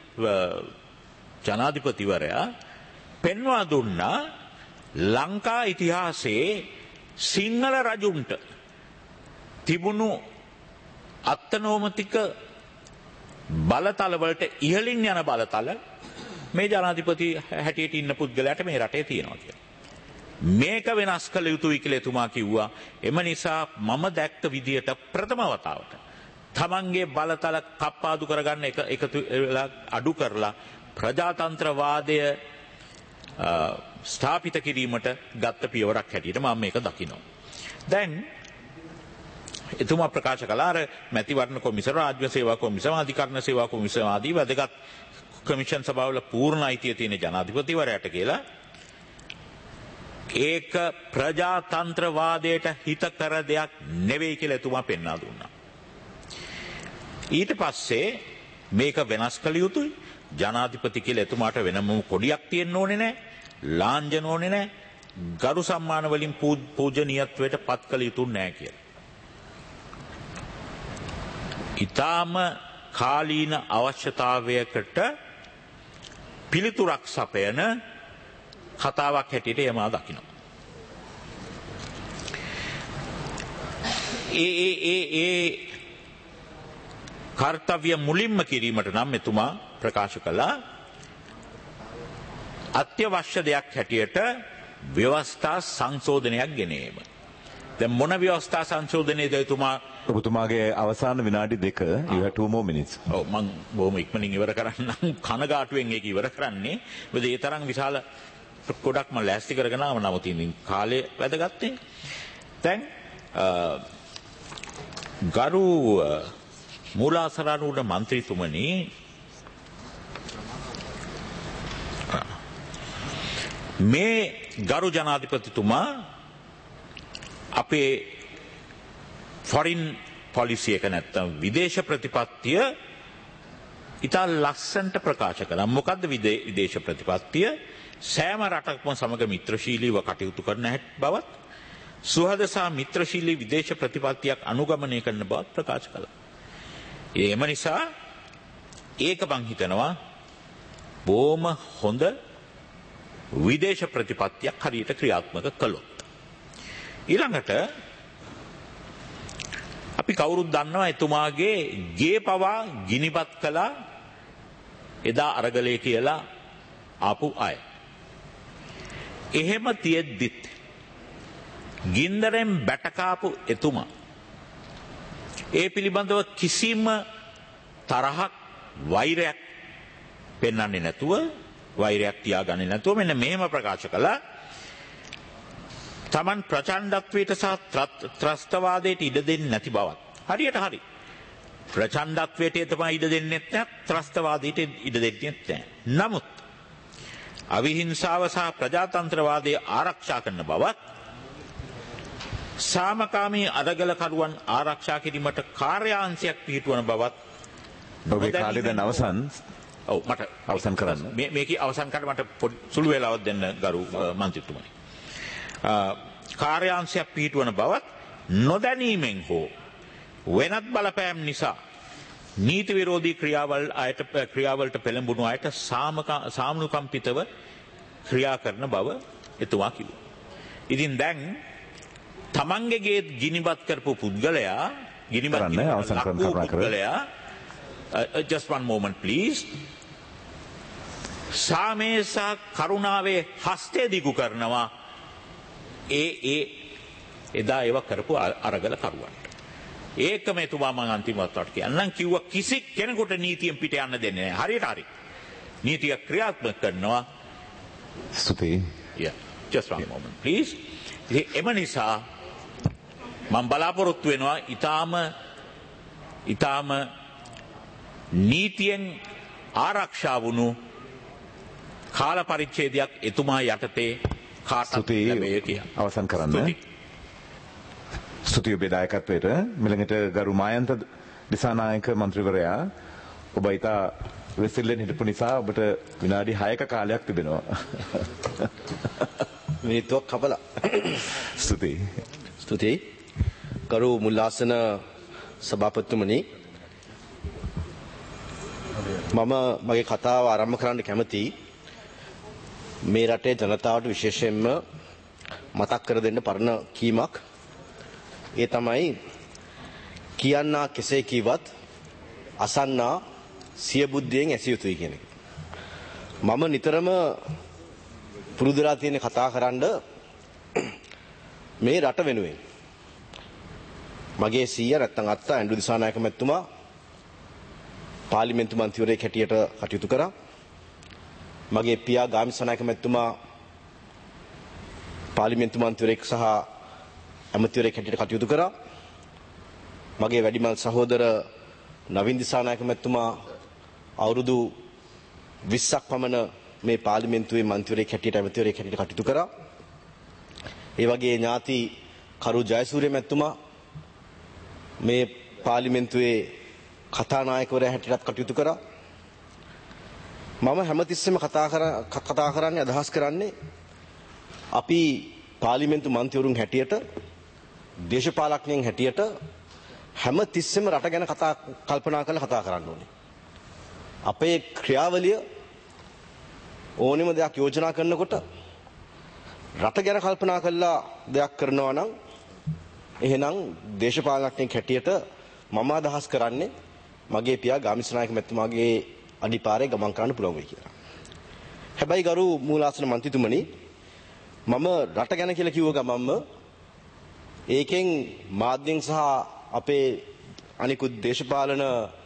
ජනාධිපතිවරයා පෙන්වා දුන්නා ලංකා ඉතිහාසයේ සිංහල රජුන්ට තිබුණු අත්තනෝමතික බලතලවලට ඉහළින් යන බලතල මේ ජනාධිපති හැටියට ඉන්න පුද්ගලයාට මේ රටේ තියෙනවා කියලා. මේක වෙනස් කළ යුතුයි කියලා එතුමා කිව්වා. එම නිසා මම දැක්ක විදියට ප්‍රථම වතාවට තමන්ගේ බලතල කප්පාදු කරගන්න එකතු වෙලා අඩු කරලා ප්‍රජාතන්ත්‍රවාදය ස්ථාපිත කිරීමට ගත්ත පියවරක් හැටියට මම මේක දකිනවා. දැන් එතුමා ප්‍රකාශ කළා අර මැතිවරණ කොමිසම, රාජ්‍ය සේවා කොමිසම, අධිකරණ සේවා කොමිසම ආදී වැදගත් කමිෂන් සභාවල පූර්ණ අයිතිය තියෙන ජනාධිපතිවරයාට කියලා ඒක ප්‍රජාතන්ත්‍රවාදයට හිතකර දෙයක් නෙවෙයි කියලා එතුමා පෙන්වා දුන්නා. ඊට පස්සේ මේක වෙනස් කළ යුතුයි. ජනාධිපති කියලා එතුමාට වෙනම කොඩියක් තියෙන්න ඕනේ නැහැ. ලාංඡන ඕනේ නැහැ. ගරු සම්මාන වලින් පූජනීයත්වයට පත් කළ යුතු නැහැ කියලා. ඊටාම කාලීන අවශ්‍යතාවයකට පිළිතුරක් සපයන කතාවක් හැටියට යමා දකිනවා. ඒ කර්තව්‍ය මුලින්ම කිරීමට නම් එතුමා ප්‍රකාශ කළා අත්‍යවශ්‍ය දෙයක් හැටියට ව්‍යවස්ථා සංශෝධනයක් ගෙනීම. දැන් මොන ව්‍යවස්ථා සංශෝධනයේද එතුමා ඔබතුමාගේ අවසාන විනාඩි 2 you have 2 more minutes. ඔව් මම බොහොම ඉක්මනින් ඉවර කරන්නම් කනගාටුවෙන් ඒක ඉවර කරන්නේ. මොකද ඒ තරම් විශාල ගොඩක් මම ලෑස්ති කරගෙන ආව නමුත් කාලය වැදගත්නේ. දැන් ගරු මූලාසනාරූඪ මන්ත්‍රීතුමනි මේ ගරු ජනාධිපතිතුමා අපේ ෆොරින් පොලිසි එක නැත්තම් විදේශ ප්‍රතිපත්තිය ඉතා ලස්සනට ප්‍රකාශ කළා. මොකද්ද විදේශ ප්‍රතිපත්තිය? සෑම රටක්ම සමග මිත්‍රශීලීව කටයුතු කරන බවත් සුහද සහ මිත්‍රශීලී විදේශ ප්‍රතිපත්තියක් අනුගමනය කරන බවත් ප්‍රකාශ කළා. එම නිසා ඒක මං හිතනවා බොහොම හොඳ විදේශ ප්‍රතිපත්තියක් හරියට ක්‍රියාත්මක කළොත්. ඊළඟට අපි කවුරුත් දන්නවා එතුමාගේ ගේ පවා ගිනිපත් කළා එදා අරගලේ කියලා ආපු අය. එහෙම තියෙද්දිත් ගින්දරෙන් බැටකාපු එතුමා ඒ පිළිබඳව කිසිම තරහක් වෛරයක් පෙන්වන්නේ නැතුව වෛරයක් තියාගන්නේ නැතුව මෙන්න මෙහෙම ප්‍රකාශ කළා. තමන් ප්‍රචණ්ඩත්වයට සහ ත්‍රස්තවාදයට ඉඩ දෙන්නේ නැති බවත්. හරියට හරි. ප්‍රචණ්ඩත්වයට තමයි ඉඩ දෙන්නේ නැත්නම් ත්‍රස්තවාදයට ඉඩ දෙන්නේ නැහැ. නමුත් අවිහිංසාව සහ ප්‍රජාතන්ත්‍රවාදය ආරක්ෂා කරන බවත් සාමකාමී අරගලකරුවන් ආරක්ෂා කිරීමට කාර්යාංශයක් පිහිටුවන බවත් ඔබේ කාලේ දැන් අවසන්. ඔව් මට අවසන් කරන්න. මේකේ අවසන් කරන්න මට සුළු වෙලාවක් දෙන්න ගරු මන්ත්‍රීතුමනි. කාර්යාංශයක් පිහිටුවන බවත් නොදැනීමෙන් හෝ වෙනත් බලපෑම් නිසා නීති විරෝධී ක්‍රියාවලට පෙළඹුණු අයට සාමනුකම්පිතව ක්‍රියා කරන බව එතුමා කිව්වා. ඉතින් දැන් තමන්ගේ ගේ ගිනිපත් කරපු පුද්ගලයා just one moment please සාමයේ සහ කරුණාවේ හස්තය දිගු කරනවා එදා ඒව කරපු අරගල කරුවන්ට. ඒකම එතුමා මම අන්තිමට කියන්නම් කිව්වා කිසි කෙනෙකුට නීතියෙන් පිට යන්න දෙන්නේ නැහැ. හරියට හරි. නීතිය ක්‍රියාත්මක කරනවා. ස්තුතියි. Yeah, just one moment please. එම නිසා මම බලාපොරොත්තු වෙනවා ඊටාම නීතියෙන් ආරක්ෂා වුණු කාල පරිච්ඡේදයක් එතුමා යටතේ කාටත් ලැබෙයි කියලා. අවසන් කරන්න. ස්තුතියි ඔබේ දායකත්වයට. මෙලඟට ගරු මායන්ත දිසානායක මන්ත්‍රීවරයා ඔබ ඉතා වෙසිල්ලෙන් හිටපු නිසා ඔබට විනාඩි 6ක කාලයක් තිබෙනවා. මිනිත්තුවක් කපලා. ස්තුතියි. ස්තුතියි. ගරු මුල්ලාසන සභාපතිතුමනි, මම මගේ කතාව ආරම්භ කරන්න කැමතියි මේ රටේ ජනතාවට විශේෂයෙන්ම මතක් කර දෙන්න පරණ කීමක්. ඒ තමයි කියන්නා කෙසේ කීවත් අසන්නා සිය බුද්ධියෙන් ඇසිය යුතුයි කියන එක. මම නිතරම පුරුදුලා තියෙන කතා කරන්න මේ රට වෙනුවෙන්. මගේ සීයා නැත්තම් අත්තා ඇන්ඩ්‍රු දිසානායක මැතිතුමා පාර්ලිමේන්තු මන්ත්‍රීවරයෙක් හැටියට කටයුතු කරා. මගේ පියා ගාමිණී දිසානායක මැතිතුමා පාර්ලිමේන්තු මන්ත්‍රීවරයෙක් සහ ඇමතිවරයෙක් හැටියට කටයුතු කරා. මගේ වැඩිමල් සහෝදර නවීන් දිසානායක මැතිතුමා අවුරුදු 20ක් පමණ මේ පාර්ලිමේන්තුවේ මන්ත්‍රීවරයෙක් හැටියට ඇමතිවරයෙක් හැටියට කටයුතු කරා. ඒ වගේ ඥාති කරු ජයසූරිය මැතිතුමා මේ පාර්ලිමේන්තුවේ කතානායකවරයා හැටියට කටයුතු කරා. මම හැමතිස්සෙම කතා කරන්නේ අදහස් කරන්නේ අපි පාර්ලිමේන්තු මන්ත්‍රීවරුන් හැටියට දේශපාලඥයන් හැටියට හැමතිස්සෙම රට ගැන කල්පනා කරලා කතා කරන්න ඕනේ. අපේ ක්‍රියාවලිය ඕනෙම දෙයක් යෝජනා කරනකොට රට ගැන කල්පනා කරලා දෙයක් කරනවා නම් එහෙනම් දේශපාලඥයෙක් හැටියට මම අදහස් කරන්නේ මගේ පියා ගාමිණී දිසානායක මැතිතුමාගේ අඩිපාරේ ගමන් කරන්න පුළුවන් වෙයි කියලා. හැබැයි ගරු මූලාසන මන්ත්‍රීතුමනි, මම රට ගැන කියලා කිව්ව ගමන්ම ඒකෙන් මාධ්‍යෙන් සහ අපේ අනිකුත් දේශපාලන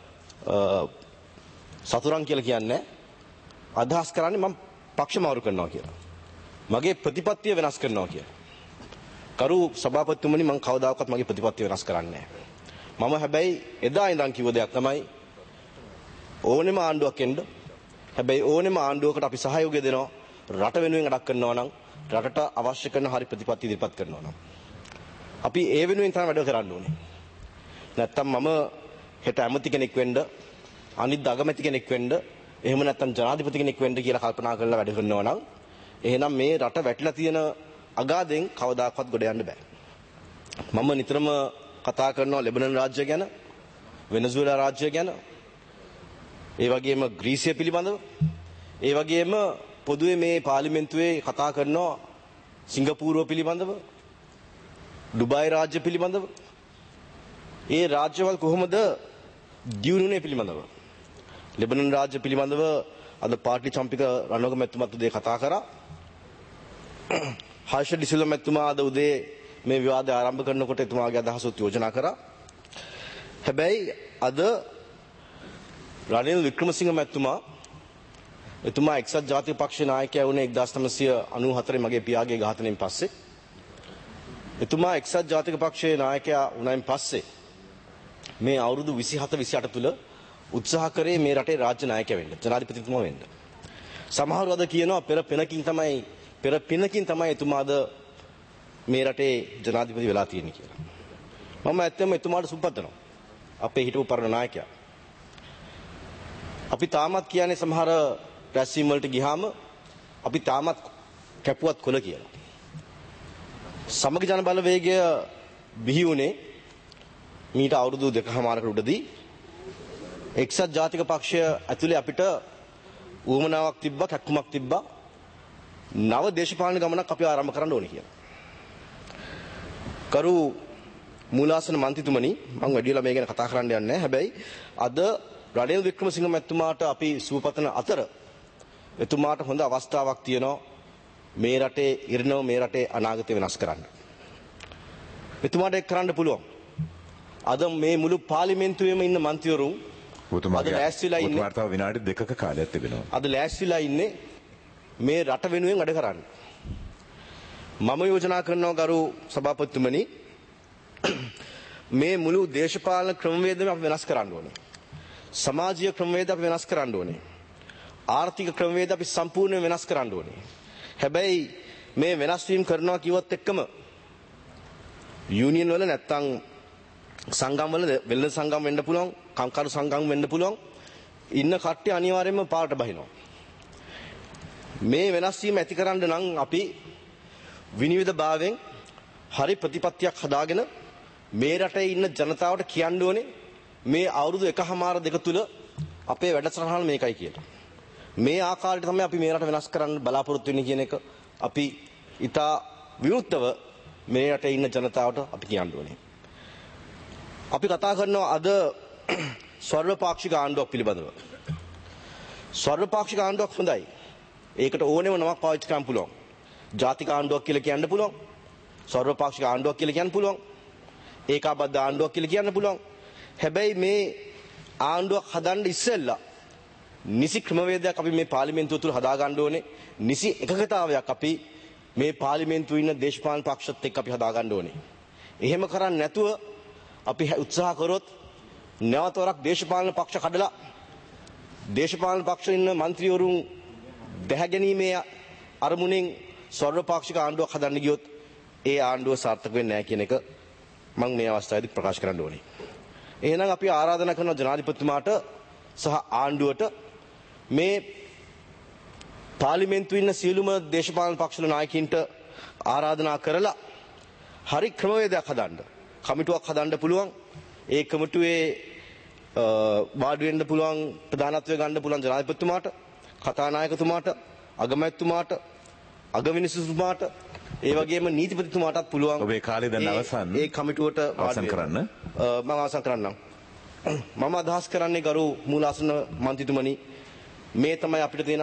සතුරන් කියලා කියන්නේ අදහස් කරන්නේ මම පක්ෂ මාරු කරනවා කියලා. මගේ ප්‍රතිපත්තිය වෙනස් කරනවා කියලා. කරු සභාපතිතුමනි, මම කවදාකවත් මගේ ප්‍රතිපත්තිය වෙනස් කරන්නේ නැහැ. මම හැබැයි එදා ඉඳන් කිව්ව දෙයක් තමයි ඕනෙම ආණ්ඩුවක් එන්න. හැබැයි ඕනෙම ආණ්ඩුවකට අපි සහයෝගය දෙනවා. රට වෙනුවෙන් වැඩක් කරනවා නම්, රටට අවශ්‍ය කරන හරි ප්‍රතිපත්ති ඉදිරිපත් කරනවා නම් අපි ඒ වෙනුවෙන් තමයි වැඩ කරන්න ඕනේ. නැත්තම් මම හෙට ඇමති කෙනෙක් වෙන්න, අනිත් අගමැති කෙනෙක් වෙන්න, එහෙම නැත්තම් ජනාධිපති කෙනෙක් වෙන්න කියලා කල්පනා කරලා වැඩ කරනවා නම් එහෙනම් මේ රට වැටිලා තියෙන අගාධෙන් කවදාකවත් ගොඩ යන්න බෑ. මම නිතරම කතා කරනවා ලෙබනන් රාජ්‍ය ගැන, වෙනසුවෙලා රාජ්‍ය ගැන, ඒ වගේම ග්‍රීසිය පිළිබඳව, ඒ වගේම පොදුවේ මේ පාර්ලිමේන්තුවේ කතා කරනවා සිංගප්පූරුව පිළිබඳව, ඩුබායි රාජ්‍ය පිළිබඳව, ඒ රාජ්‍යවල කොහොමද දියුණුනේ පිළිබඳව, ලෙබනන් රාජ්‍ය පිළිබඳව අද පාර්ලි චම්පික රණෝග මැතිතුමාත් උදේ කතා කරා. හර්ෂ ඩිසිල්වා මැතිතුමා අද උදේ මේ විවාදය ආරම්භ කරනකොට එතුමාගේ අදහසත් යෝජනා කරා. හැබැයි අද රනිල් වික්‍රමසිංහ මැතිතුමා, එතුමා එක්සත් ජාතික පක්ෂයේ නායකයා වුණේ 1994 මගේ පියාගේ ඝාතනයෙන් පස්සේ. එතුමා එක්සත් ජාතික පක්ෂයේ නායකයා වුණායින් පස්සේ මේ අවුරුදු 27 28 තුල උත්සාහ කරේ මේ රටේ රාජ්‍ය නායකයා වෙන්න, ජනාධිපතිතුමා වෙන්න. සමහරව අද කියනවා පෙර පිනකින් තමයි එතුමාද මේ රටේ ජනාධිපති වෙලා තියෙන්නේ කියලා. මම ඇත්තම එතුමාට සුබපතනවා. අපේ හිටපු පරණ නායකයා. අපි තාමත් කියන්නේ සමහර රැස්වීම් වලට ගියාම අපි තාමත් කැපුවත් කොළ කියලා. සමග ජන බලවේගය බිහි වුණේ මීට අවුරුදු 2කමාරකට උඩදී. එක්සත් ජාතික පක්ෂය ඇතුලේ අපිට උවමනාවක් තිබ්බා, කැක්කුමක් තිබ්බා. නව දේශපාලන ගමනක් අපි ආරම්භ කරන්න ඕනේ කියලා. කරු මූලාසන මන්ත්‍රීතුමනි, මම වැඩිලා මේ ගැන කතා කරන්න යන්නේ නැහැ. හැබැයි අද රනිල් වික්‍රමසිංහ මැතිතුමාට අපි සුවපතන අතර එතුමාට හොඳ අවස්ථාවක් තියෙනවා මේ රටේ ඉරණම, මේ රටේ අනාගතය වෙනස් කරන්න. එතුමාට ඒක කරන්න පුළුවන්. අද මේ මුළු පාර්ලිමේන්තුවේම ඉන්න මන්ත්‍රීවරුන් අද ලෑස්තිලා ඉන්නේ. ඔබතුමාට විනාඩි 2ක කාලයක් තිබෙනවා. අද ලෑස්තිලා ඉන්නේ මේ රට වෙනුවෙන් වැඩ කරන්න. මම යෝජනා කරනවා ගරු සභාපතිතුමනි, මේ මුළු දේශපාලන ක්‍රමවේදම අපි වෙනස් කරන්න ඕනේ. සමාජීය ක්‍රමවේද අපි වෙනස් කරන්න ඕනේ. ආර්ථික ක්‍රමවේද අපි සම්පූර්ණයෙන් වෙනස් කරන්න ඕනේ. හැබැයි මේ වෙනස් වීම කරනවා කිව්වත් එක්කම යූනියන් වල නැත්තම් සංගම් වල වෙළඳ සංගම් වෙන්න පුළුවන්, කම්කරු සංගම් වෙන්න පුළුවන්. ඉන්න කට්ටිය අනිවාර්යයෙන්ම පාට බහිනවා. මේ වෙනස් වීම ඇති කරන්න නම් අපි විනිවිදභාවයෙන් හරි ප්‍රතිපත්තියක් හදාගෙන මේ රටේ ඉන්න ජනතාවට කියන්න ඕනේ මේ අවුරුදු 1.5 2 තුල අපේ වැඩසටහන මේකයි කියලා. මේ ආකාරයට තමයි අපි මේ රට වෙනස් කරන්න බලාපොරොත්තු වෙන්නේ කියන එක අපි ඉතා විරුද්ධව මේ රටේ ඉන්න ජනතාවට අපි කියන්න ඕනේ. අපි කතා කරනවා අද සර්වපාක්ෂික ආණ්ඩුවක් පිළිබඳව. සර්වපාක්ෂික ආණ්ඩුවක් හොඳයි. ඒකට ඕනෙම නමක් පාවිච්චි කරන්න පුළුවන්. ජාතික ආණ්ඩුවක් කියලා කියන්න පුළුවන්. සර්වපාක්ෂික ආණ්ඩුවක් කියලා කියන්න පුළුවන්. ඒකාබද්ධ ආණ්ඩුවක් කියලා කියන්න පුළුවන්. හැබැයි මේ ආණ්ඩුවක් හදන්න ඉස්සෙල්ලා නිසි ක්‍රමවේදයක් අපි මේ පාර්ලිමේන්තුව තුල හදා ගන්න ඕනේ. නිසි එකකතාවයක් අපි මේ පාර්ලිමේන්තුවේ ඉන්න දේශපාලන පක්ෂත් එක්ක අපි හදා ගන්න ඕනේ. එහෙම කරන්නේ නැතුව අපි උත්සාහ කරොත් නැවත වරක් දේශපාලන පක්ෂ කඩලා දේශපාලන පක්ෂ ඉන්න മന്ത്രിවරුන් දැහැගැනීමේ අරමුණෙන් සර්වපාක්ෂික ආණ්ඩුවක් හදන්න ගියොත් ඒ ආණ්ඩුව සාර්ථක වෙන්නේ නැහැ කියන එක මම මේ අවස්ථාවේදී ප්‍රකාශ කරන්න ඕනේ. එහෙනම් අපි ආරාධනා කරන ජනාධිපතිතුමාට සහ ආණ්ඩුවට මේ පාර්ලිමේන්තුවේ ඉන්න සියලුම දේශපාලන පක්ෂවල නායකින්ට ආරාධනා කරලා හරි ක්‍රමවේදයක් හදන්න. කමිටුවක් හදන්න පුළුවන්. ඒ කමිටුවේ වාඩි වෙන්න පුළුවන් ප්‍රධානත්වය ගන්න පුළුවන් ජනාධිපතිතුමාට, කතානායකතුමාට, අගමැතිතුමාට, අගවිනිසුතුමාට, ඒ වගේම නීතිපතිතුමාටත් පුළුවන්. ඔබේ කාලය දැන් අවසන්. ඒ කමිටුවට අවසන් කරන්න. මම අවසන් කරන්නම්. මම අදහස් කරන්නේ ගරු මූලාසන මන්ත්‍රීතුමනි, මේ තමයි අපිට තියෙන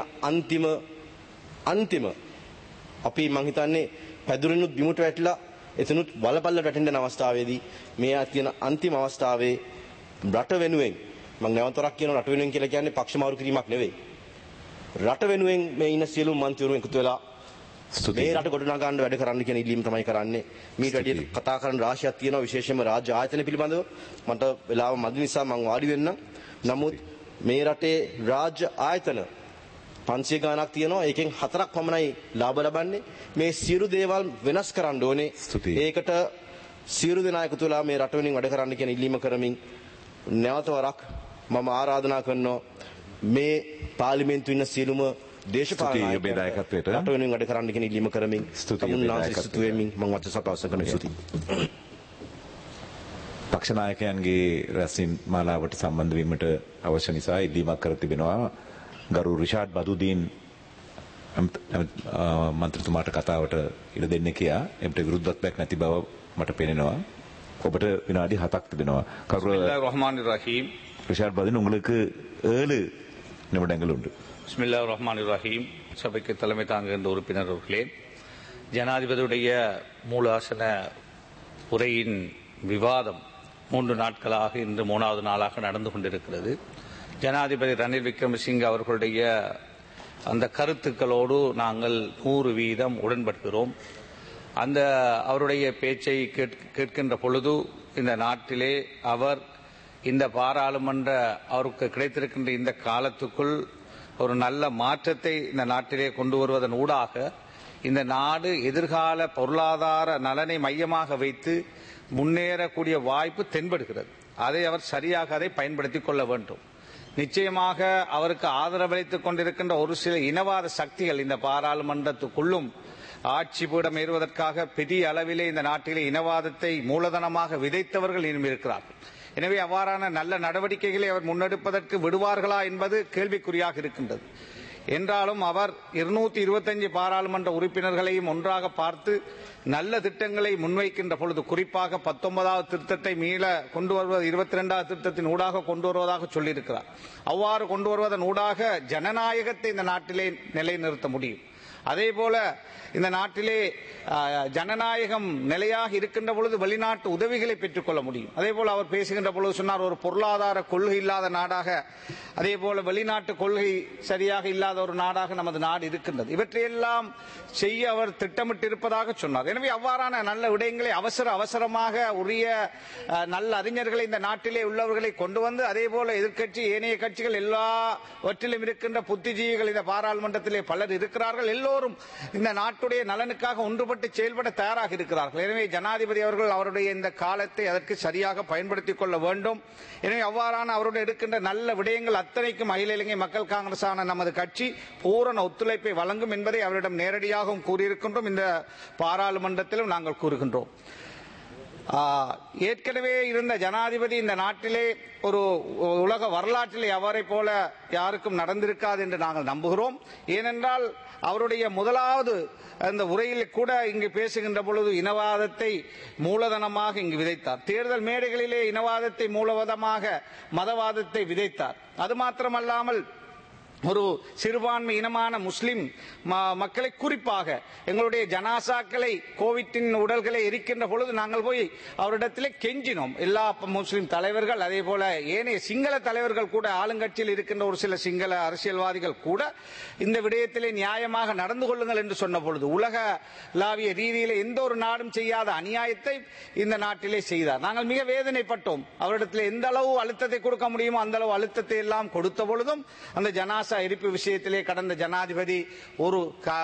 අන්තිම අපි මං හිතන්නේ පැදුරෙනුත් බිමුට වැටිලා එතනුත් වලපල්ලට වැටෙන්න යන අවස්ථාවේදී මේ තියෙන අන්තිම අවස්ථාවේ රට වෙනුවෙන් මම නැවතරක් කියන රට වෙනුවෙන් කියලා කියන්නේ පක්ෂ මාරු කිරීමක් නෙවෙයි. රට වෙනුවෙන් මේ ඉන්න සියලුම මන්ත්‍රීවරු එකතු වෙලා මේ රට ගොඩනගා ගන්න වැඩ කරන්න කියන ඉල්ලීම තමයි කරන්නේ. මීට වැඩි කතා කරන රාශියක් තියෙනවා, විශේෂයෙන්ම රාජ්‍ය ආයතන පිළිබඳව. මට වෙලාව මදි නිසා මම වාඩි වෙන්න. නමුත් මේ රටේ රාජ්‍ය ආයතන 500 ගණනක් තියෙනවා. ඒකෙන් 4ක් පමණයි ලාභ ලබන්නේ. මේ සියලු දේවල් වෙනස් කරන්න ඕනේ. ඒකට සියලු දෙනා එකතු වෙලා මේ රට වෙනින් වැඩ කරන්න කියන ඉල්ලීම කරමින් නැවත වරක් මම ආරාධනා කරනවා මේ පාර්ලිමේන්තුවේ ඉන්න සියලුම දේශපාලන දායකත්වයට රට වෙනුවෙන් වැඩ කරන්න කියන ඉල්ලීම කරමින් ස්තුති වෙමින් මම වචසක් අවසන් කරන ස්තුතියි. පක්ෂ නායකයන්ගේ රැස්වීම මාලාවට සම්බන්ධ වීමට අවශ්‍ය නිසා ඉල්ලීමක් කර තිබෙනවා. ගරු රිෂාඩ් බදුදීන් මන්ත්‍රීතුමාට කතාවට ඉඩ දෙන්න කියා එමට විරුද්ධත්වයක් නැති බව මට පේනවා. ඔබට විනාඩි 7ක් තිබෙනවා. பிஸ்மில்லாஹிர் ரஹ்மானிர் ரஹீம். ரிஷாட் பதின் உங்களுக்கு 7 நிமிடங்கள் உண்டு. பிஸ்மில்லாஹிர் ரஹ்மானிர் ரஹீம். சபைக்கு தலைமை தாங்குகின்ற உறுப்பினர் அவர்களே, ஜனாதிபதியுடைய மூலாசன உரையின் விவாதம் 3 நாட்களாக இன்று 3வது நாளாக நடந்து கொண்டிருக்கிறது. ஜனாதிபதி ரணில் விக்ரமசிங்க அவர்களுடைய அந்த கருத்துக்களோடு நாங்கள் 100% உடன்படுகிறோம். அந்த அவருடைய பேச்சை கேட்கின்ற பொழுது இந்த நாட்டிலே அவர் இந்த பாராளுமன்ற அவருக்கு கிடைத்திருக்கின்ற இந்த காலத்துக்குள் ஒரு நல்ல மாற்றத்தை இந்த நாட்டிலே கொண்டு வருவதன் ஊடாக இந்த நாடு எதிர்கால பொருளாதார நலனை மையமாக வைத்து முன்னேறக்கூடிய வாய்ப்பு தென்படுகிறது. அதை அவர் சரியாக அதை பயன்படுத்திக் கொள்ள வேண்டும். நிச்சயமாக அவருக்கு ஆதரவளித்துக் கொண்டிருக்கின்ற ஒரு சில இனவாத சக்திகள் இந்த பாராளுமன்றத்துக்குள்ளும் ஆட்சி பீடம் ஏறுவதற்காக பெரிய அளவிலே இந்த நாட்டிலே இனவாதத்தை மூலதனமாக விதைத்தவர்கள் இன்னும் இருக்கிறார்கள். எனவே அவ்வாறான நல்ல நடவடிக்கைகளை அவர் முன்னெடுப்பதற்கு விடுவார்களா என்பது கேள்விக்குறியாக இருக்கின்றது. என்றாலும் அவர் 225 பாராளுமன்ற உறுப்பினர்களையும் ஒன்றாக பார்த்து நல்ல திட்டங்களை முன்வைக்கின்ற பொழுது, குறிப்பாக 19வது திருத்தத்தை மீள கொண்டு வருவது 22வது திருத்தத்தின் ஊடாக கொண்டு வருவதாக சொல்லியிருக்கிறார். அவ்வாறு கொண்டு வருவதன் ஊடாக ஜனநாயகத்தை இந்த நாட்டிலே நிலைநிறுத்த முடியும். அதேபோல இந்த நாட்டிலே ஜனநாயகம் நிலையாக இருக்கின்ற பொழுது வெளிநாட்டு உதவிகளை பெற்றுக்கொள்ள முடியும். அதேபோல அவர் பேசுகின்ற பொழுது சொன்னார், ஒரு பொருளாதார கொள்கை இல்லாத நாடாக, அதேபோல வெளிநாட்டு கொள்கை சரியாக இல்லாத ஒரு நாடாக நமது நாடு இருக்கின்றது. இவற்றையெல்லாம் செய்ய அவர் திட்டமிட்டு இருப்பதாக சொன்னார். எனவே அவ்வாறான நல்ல விடயங்களை அவசரமாக உரிய நல்ல அறிஞர்களை இந்த நாட்டிலே உள்ளவர்களை கொண்டு வந்து, அதேபோல எதிர்க்கட்சி ஏனைய கட்சிகள் எல்லாவற்றிலும் இருக்கின்ற புத்திஜீவிகள் இந்த பாராளுமன்றத்திலே பலர் இருக்கிறார்கள். எல்லோரும் எல்லோரும் இந்த நாட்டுடைய நலனுக்காக ஒன்றுபட்டு செயல்பட தயாராக இருக்கிறார்கள். எனவே ஜனாதிபதி அவர்கள் அவருடைய இந்த காலத்தை அதற்கு சரியாக பயன்படுத்திக் கொள்ள வேண்டும். எனவே அவ்வாறான அவருடைய எடுக்கின்ற நல்ல விடயங்கள் அத்தனைக்கும் அகில இலங்கை மக்கள் காங்கிரஸான நமது கட்சி பூரண ஒத்துழைப்பை வழங்கும் என்பதை அவரிடம் நேரடியாகவும் கூறியிருக்கின்றோம். இந்த பாராளுமன்றத்திலும் நாங்கள் கூறுகின்றோம். ஏற்கனவே இருந்த ஜனாதிபதி இந்த நாட்டிலே ஒரு உலக வரலாற்றிலே அவரை போல யாருக்கும் நடந்திருக்காது என்று நாங்கள் நம்புகிறோம். ஏனென்றால் அவருடைய முதலாவது அந்த உரையில் கூட இங்கு பேசுகின்ற பொழுது இனவாதத்தை மூலதனமாக இங்கு விதைத்தார். தேர்தல் மேடைகளிலே இனவாதத்தை மூலதனமாக மதவாதத்தை விதைத்தார். அது மாத்திரமல்லாமல் ஒரு சிறுபான்மை இனமான முஸ்லிம் மக்களை குறிப்பாக எங்களுடைய ஜனாசாக்களை கோவிட்டின் உடல்களை எரிக்கின்ற பொழுது நாங்கள் போய் அவரிடத்திலே கெஞ்சினோம். எல்லா முஸ்லிம் தலைவர்கள் அதே போல ஏனைய சிங்கள தலைவர்கள் கூட ஆளுங்கட்சியில் இருக்கின்ற ஒரு சில சிங்கள அரசியல்வாதிகள் கூட இந்த விடயத்திலே நியாயமாக நடந்து கொள்ளுங்கள் என்று சொன்ன பொழுது உலகளாவிய ரீதியிலே எந்த ஒரு நாடும் செய்யாத அநியாயத்தை இந்த நாட்டிலே செய்தார். நாங்கள் மிக வேதனைப்பட்டோம். அவரிடத்தில் எந்த அளவு அழுத்தத்தை கொடுக்க முடியுமோ அந்த அளவு அழுத்தத்தை எல்லாம் கொடுத்த பொழுதும் அந்த ஜனாசா எரிப்பு விஷயத்திலே கடந்த ஜனாதிபதி ஒரு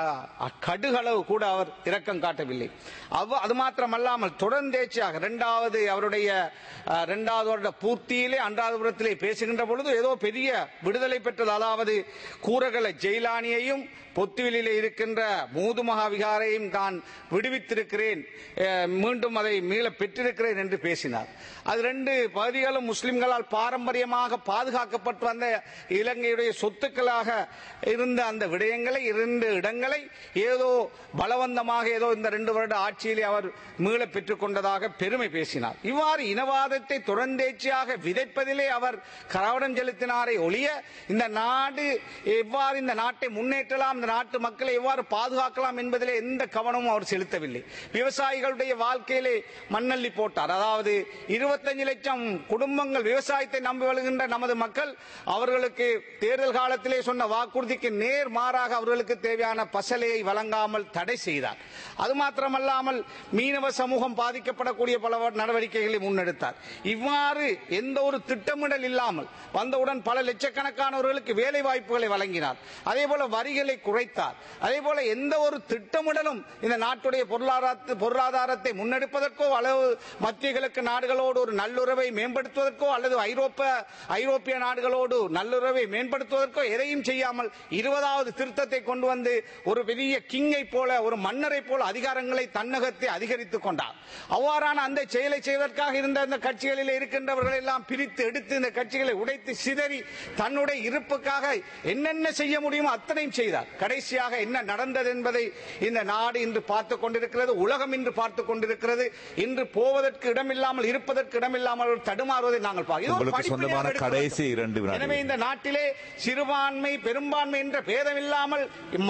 கடுகளவு கூட அவர் இரக்கம் காட்டவில்லை. அது மாத்திரமல்லாமல் தொடர்ந்தேச்சியாக அவருடைய 2வது வருட பூர்த்தியிலே அன்றாதபுரத்திலே பேசுகின்ற பொழுது ஏதோ பெரிய விடுதலை பெற்றது, அதாவது கூரகல ஜெயிலானியையும் பொத்துவிலே இருக்கின்ற மூது மகாவிகாரையும் தான் விடுவித்திருக்கிறேன், மீண்டும் அதை மீள பெற்றிருக்கிறேன் என்று பேசினார். அது 2 பகுதிகளும் முஸ்லிம்களால் பாரம்பரியமாக பாதுகாக்கப்பட்டு வந்த இலங்கையுடைய சொத்துக்களாக இருந்த அந்த விடயங்களை 2 இடங்களை ஏதோ பலவந்தமாக ஏதோ இந்த 2 வருட ஆட்சியிலே அவர் மீள பெற்றுக் கொண்டதாக பெருமை பேசினார். இவ்வாறு இனவாதத்தை தொடர்ந்தேச்சியாக விதைப்பதிலே அவர் கரவடம் செலுத்தினாரை ஒழிய இந்த நாடு எவ்வாறு இந்த நாட்டை முன்னேற்றலாம், இந்த நாட்டு மக்களை எவ்வாறு பாதுகாக்கலாம் என்பதிலே எந்த கவனமும் அவர் செலுத்தவில்லை. விவசாயிகளுடைய வாழ்க்கையிலே மண்ணள்ளி போட்டார். அதாவது 25 லட்சம் குடும்பங்கள் விவசாயத்தை நம்பி வருகின்ற நமது மக்கள் அவர்களுக்கு தேர்தல் காலத்திலே சொன்ன வாக்குறுதிக்கு நேர் மாறாக அவர்களுக்கு தேவையான பசலையை வழங்காமல் தடை செய்தார். அது மாத்திரமல்லாமல் மீனவ சமூகம் பாதிக்கப்படக்கூடிய பல நடவடிக்கைகளை முன்னெடுத்தார். இவ்வாறு எந்த ஒரு திட்டமிடல் இல்லாமல் வந்தவுடன் பல லட்சக்கணக்கானவர்களுக்கு வேலை வாய்ப்புகளை வழங்கினார். அதே போல வரிகளை குறைத்தார். அதே போல எந்த ஒரு திட்டமிடலும் இந்த நாட்டுடைய பொருளாதாரத்தை முன்னெடுப்பதற்கோ அல்லது மத்திய கிழக்கு நாடுகளோடு ஒரு நல்லுறவை மேம்படுத்துவதற்கோ அல்லது ஐரோப்பிய நாடுகளோடு நல்லுறவை மேம்படுத்துவதற்கோ எதையும் செய்யாமல் 20வது திருத்தத்தை கொண்டு வந்து ஒரு பெரிய கிங்கை போல ஒரு மன்னரை போல அதிகாரங்களை தன்னகத்தை அதிகரித்துக் கொண்டார். அவ்வாறான அந்த செயலை செய்வதற்காக இருந்த இந்த கட்சிகளில் இருக்கின்றவர்கள் எல்லாம் பிரித்து எடுத்து இந்த கட்சிகளை உடைத்து சிதறி தன்னுடைய இருப்புக்காக என்னென்ன செய்ய முடியுமோ அத்தனையும் செய்தார். கடைசியாக என்ன நடந்தது என்பதை இந்த நாடு இன்று பார்த்துக் கொண்டிருக்கிறது, உலகம் இன்று பார்த்துக் கொண்டிருக்கிறது. இன்று போவதற்கு இடமில்லாமல் இருப்பதற்கு இடமில்லாமல் தடுமாறுவதை நாங்கள் பார்க்கிறோம். எனவே இந்த நாட்டிலே சிறுபான்மை பெரும்பான்மை என்ற பேதம் இல்லாமல்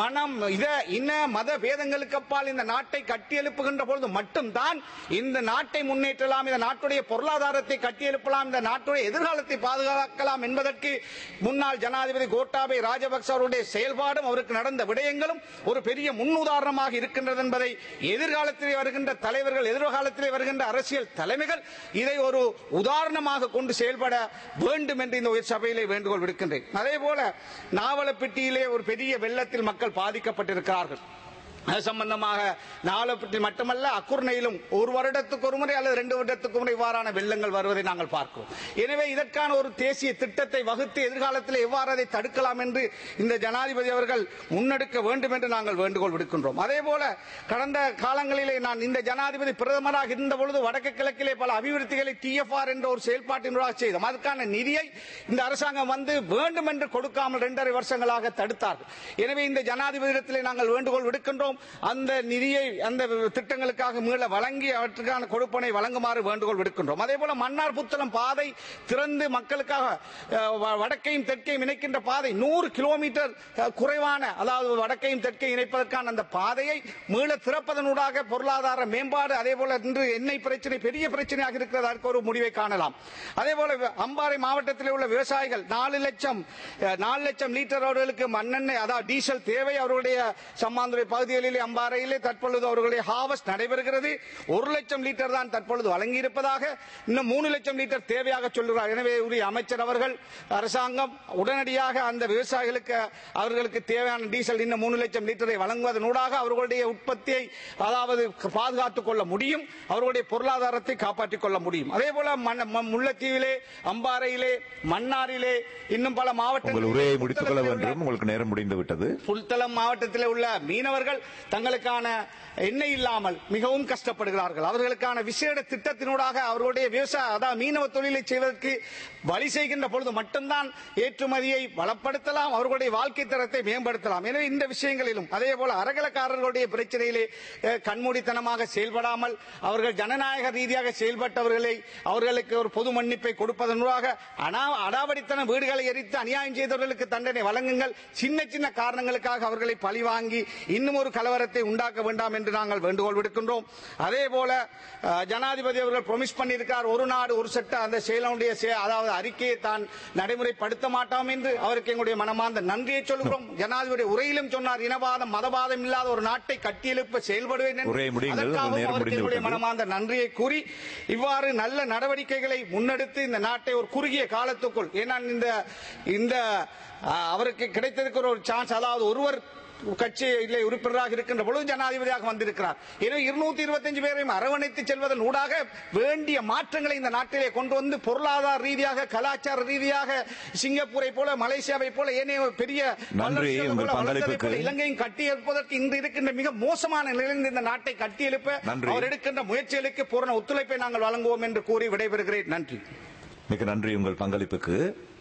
இன மத பேதங்களுக்கு அப்பால் இந்த நாட்டை கட்டியெழுப்புகின்ற பொழுது மட்டும்தான் இந்த நாட்டை முன்னேற்றலாம், இந்த நாட்டுடைய பொருளாதாரத்தை கட்டியெழுப்பலாம், இந்த நாட்டுடைய எதிர்காலத்தை பாதுகாக்கலாம் என்பதற்கு முன்னாள் ஜனாதிபதி கோட்டாபய ராஜபக்ச அவருடைய செயல்பாடும் அவருக்கு நடந்த விடயங்களும் ஒரு பெரிய முன்னுதாரணமாக இருக்கின்றது என்பதை எதிர்காலத்திலே வருகின்ற தலைவர்கள், எதிர்காலத்திலே வருகின்ற அரசியல் தலைமைகள் இதை ஒரு உதாரணமாக கொண்டு செயல்பட வேண்டும் என்று இந்த உயர் சபையிலே வேண்டுகோள் விடுக்கின்றேன். அதே போல நாவலப்பிட்டியிலே ஒரு பெரிய வெள்ளத்தில் மக்கள் பாதிக்கப்பட்டிருக்கிறார்கள். அது சம்பந்தமாக நாவலப்பிட்டி மட்டுமல்ல அக்குர்ணையிலும் ஒரு வருடத்துக்கு ஒரு முறை அல்லது 2 வருடத்துக்கு முறை இவ்வாறான வெள்ளங்கள் வருவதை நாங்கள் பார்க்கிறோம். எனவே இதற்கான ஒரு தேசிய திட்டத்தை வகுத்து எதிர்காலத்தில் எவ்வாறு அதை தடுக்கலாம் என்று இந்த ஜனாதிபதி அவர்கள் முன்னெடுக்க வேண்டும் என்று நாங்கள் வேண்டுகோள் விடுக்கின்றோம். அதே போல கடந்த காலங்களிலே நான் இந்த ஜனாதிபதி பிரதமராக இருந்த பொழுது வடக்கு கிழக்கிலே பல அபிவிருத்திகளை TFR என்ற ஒரு செயல்பாட்டினூடாக செய்தோம். அதற்கான நிதியை இந்த அரசாங்கம் வந்து வேண்டும் என்று கொடுக்காமல் 2.5 வருஷங்களாக தடுத்தார்கள். எனவே இந்த ஜனாதிபதியிடத்திலே நாங்கள் வேண்டுகோள் விடுக்கின்றோம், அந்த நிதியை அந்த திட்டங்களுக்காக மீள வழங்கி அவற்றுக்கான கொடுப்பனை வழங்குமாறு வேண்டுகோள் விடுக்கின்றோம். அதே போல மன்னார் புத்தளம் பாதை திறந்து மக்களுக்காக வடக்கையும் தெற்கையும் இணைக்கின்ற பாதை 100 கிலோமீட்டர் குறைவான, அதாவது வடக்கையும் தெற்கையும் இணைப்பதற்கான அந்த பாதையை மீள திறப்பதனூடாக பொருளாதார மேம்பாடு, அதே போல இன்று எண்ணெய் பிரச்சனை பெரிய பிரச்சனையாக இருக்கிறது, அதற்கு ஒரு முடிவை காணலாம். அதே போல அம்பாறை மாவட்டத்தில் உள்ள விவசாயிகள் 4 லட்சம் லிட்டர் அவர்களுக்கு மண்ணெண்ணெய் அதாவது டீசல் தேவை அவர்களுடைய சம்மாந்துறை பகுதிகளில் தொழிலிலே அம்பாறையிலே தற்பொழுது அவர்களுடைய ஹார்வெஸ்ட் நடைபெறுகிறது. 1 லட்சம் லிட்டர் தான் தற்பொழுது வழங்கியிருப்பதாக, இன்னும் 3 லட்சம் லிட்டர் தேவையாக சொல்கிறார். எனவே உரிய அமைச்சர் அவர்கள், அரசாங்கம் உடனடியாக அந்த விவசாயிகளுக்கு அவர்களுக்கு தேவையான டீசல் இன்னும் 3 லட்சம் லிட்டரை வழங்குவதனூடாக அவர்களுடைய உற்பத்தியை அதாவது பாதுகாத்துக் கொள்ள முடியும், அவர்களுடைய பொருளாதாரத்தை காப்பாற்றிக் கொள்ள முடியும். அதே போல முல்லைத்தீவிலே, அம்பாறையிலே, மன்னாரிலே, இன்னும் பல மாவட்டங்களில் உரையை முடித்துக் கொள்ள வேண்டும், உங்களுக்கு நேரம் முடிந்து விட்டது. புல்தளம் மாவட்டத்தில் உள்ள மீனவர்கள் தங்களுக்கான எண்ணெய் இல்லாமல் மிகவும் கஷ்டப்படுகிறார்கள். அவர்களுக்கான விசேட திட்டத்தினூடாக அவர்களுடைய விவசாய அதாவது மீனவ தொழிலை செய்வதற்கு வழி செய்கின்ற பொழுது மட்டும்தான் ஏற்றுமதியை வளப்படுத்தலாம், அவர்களுடைய வாழ்க்கை தரத்தை மேம்படுத்தலாம். எனவே இந்த விஷயங்களிலும் அதே போல அரகலக்காரர்களுடைய பிரச்சனையிலே கண்மூடித்தனமாக செயல்படாமல் அவர்கள் ஜனநாயக ரீதியாக செயல்பட்டவர்களை அவர்களுக்கு ஒரு பொது மன்னிப்பை கொடுப்பதனூடாக அடாவடித்தன வீடுகளை எரித்து அநியாயம் செய்தவர்களுக்கு தண்டனை வழங்குங்கள். சின்ன சின்ன காரணங்களுக்காக அவர்களை பழிவாங்கி இன்னும் ஒரு கலவரத்தை உண்டாக்க வேண்டாம் என்று நாங்கள் வேண்டுகோள் விடுக்கின்றோம். அதே போல ஜனாதிபதி அவர்கள் ப்ராமிஸ் பண்ணியிருக்கிறார், ஒரு நாடு ஒரு சட்டம், அந்த செயலுடைய அதாவது அறிக்கையை தான் நடைமுறைப்படுத்த மாட்டோம் என்று அவருக்கு எங்களுடைய மனமார்ந்த நன்றியை சொல்கிறோம். ஜனாதிபதி உரையிலும் சொன்னார், இனவாதம் மதவாதம் இல்லாத ஒரு நாட்டை கட்டியெழுப்ப செயல்படுவேன் என்று மனமார்ந்த நன்றியை கூறி இவ்வாறு நல்ல நடவடிக்கைகளை முன்னெடுத்து இந்த நாட்டை ஒரு குறுகிய காலத்துக்குள், ஏன்னா இந்த அவருக்கு கிடைத்திருக்கிற ஒரு சான்ஸ், அதாவது ஒருவர் கட்சியிலே உறுப்பினராக இருக்கின்ற பொழுது ஜனாதிபதியாக வந்திருக்கிறார். எனவே 225 பேரையும் அரவணைத்து செல்வதன் ஊடாக வேண்டிய மாற்றங்களை இந்த நாட்டிலே கொண்டு வந்து பொருளாதார ரீதியாக, கலாச்சார ரீதியாக சிங்கப்பூரை போல, மலேசியாவை போல, ஏனைய பெரிய இலங்கையும் கட்டியெழுப்பதற்கு இன்று இருக்கின்ற மிக மோசமான நிலையில் இந்த நாட்டை கட்டியெழுப்ப அவர் எடுக்கின்ற முயற்சிகளுக்கு பூரண ஒத்துழைப்பை நாங்கள் வழங்குவோம் என்று கூறி விடைபெறுகிறேன். நன்றி. மிக நன்றி உங்கள் பங்களிப்புக்கு.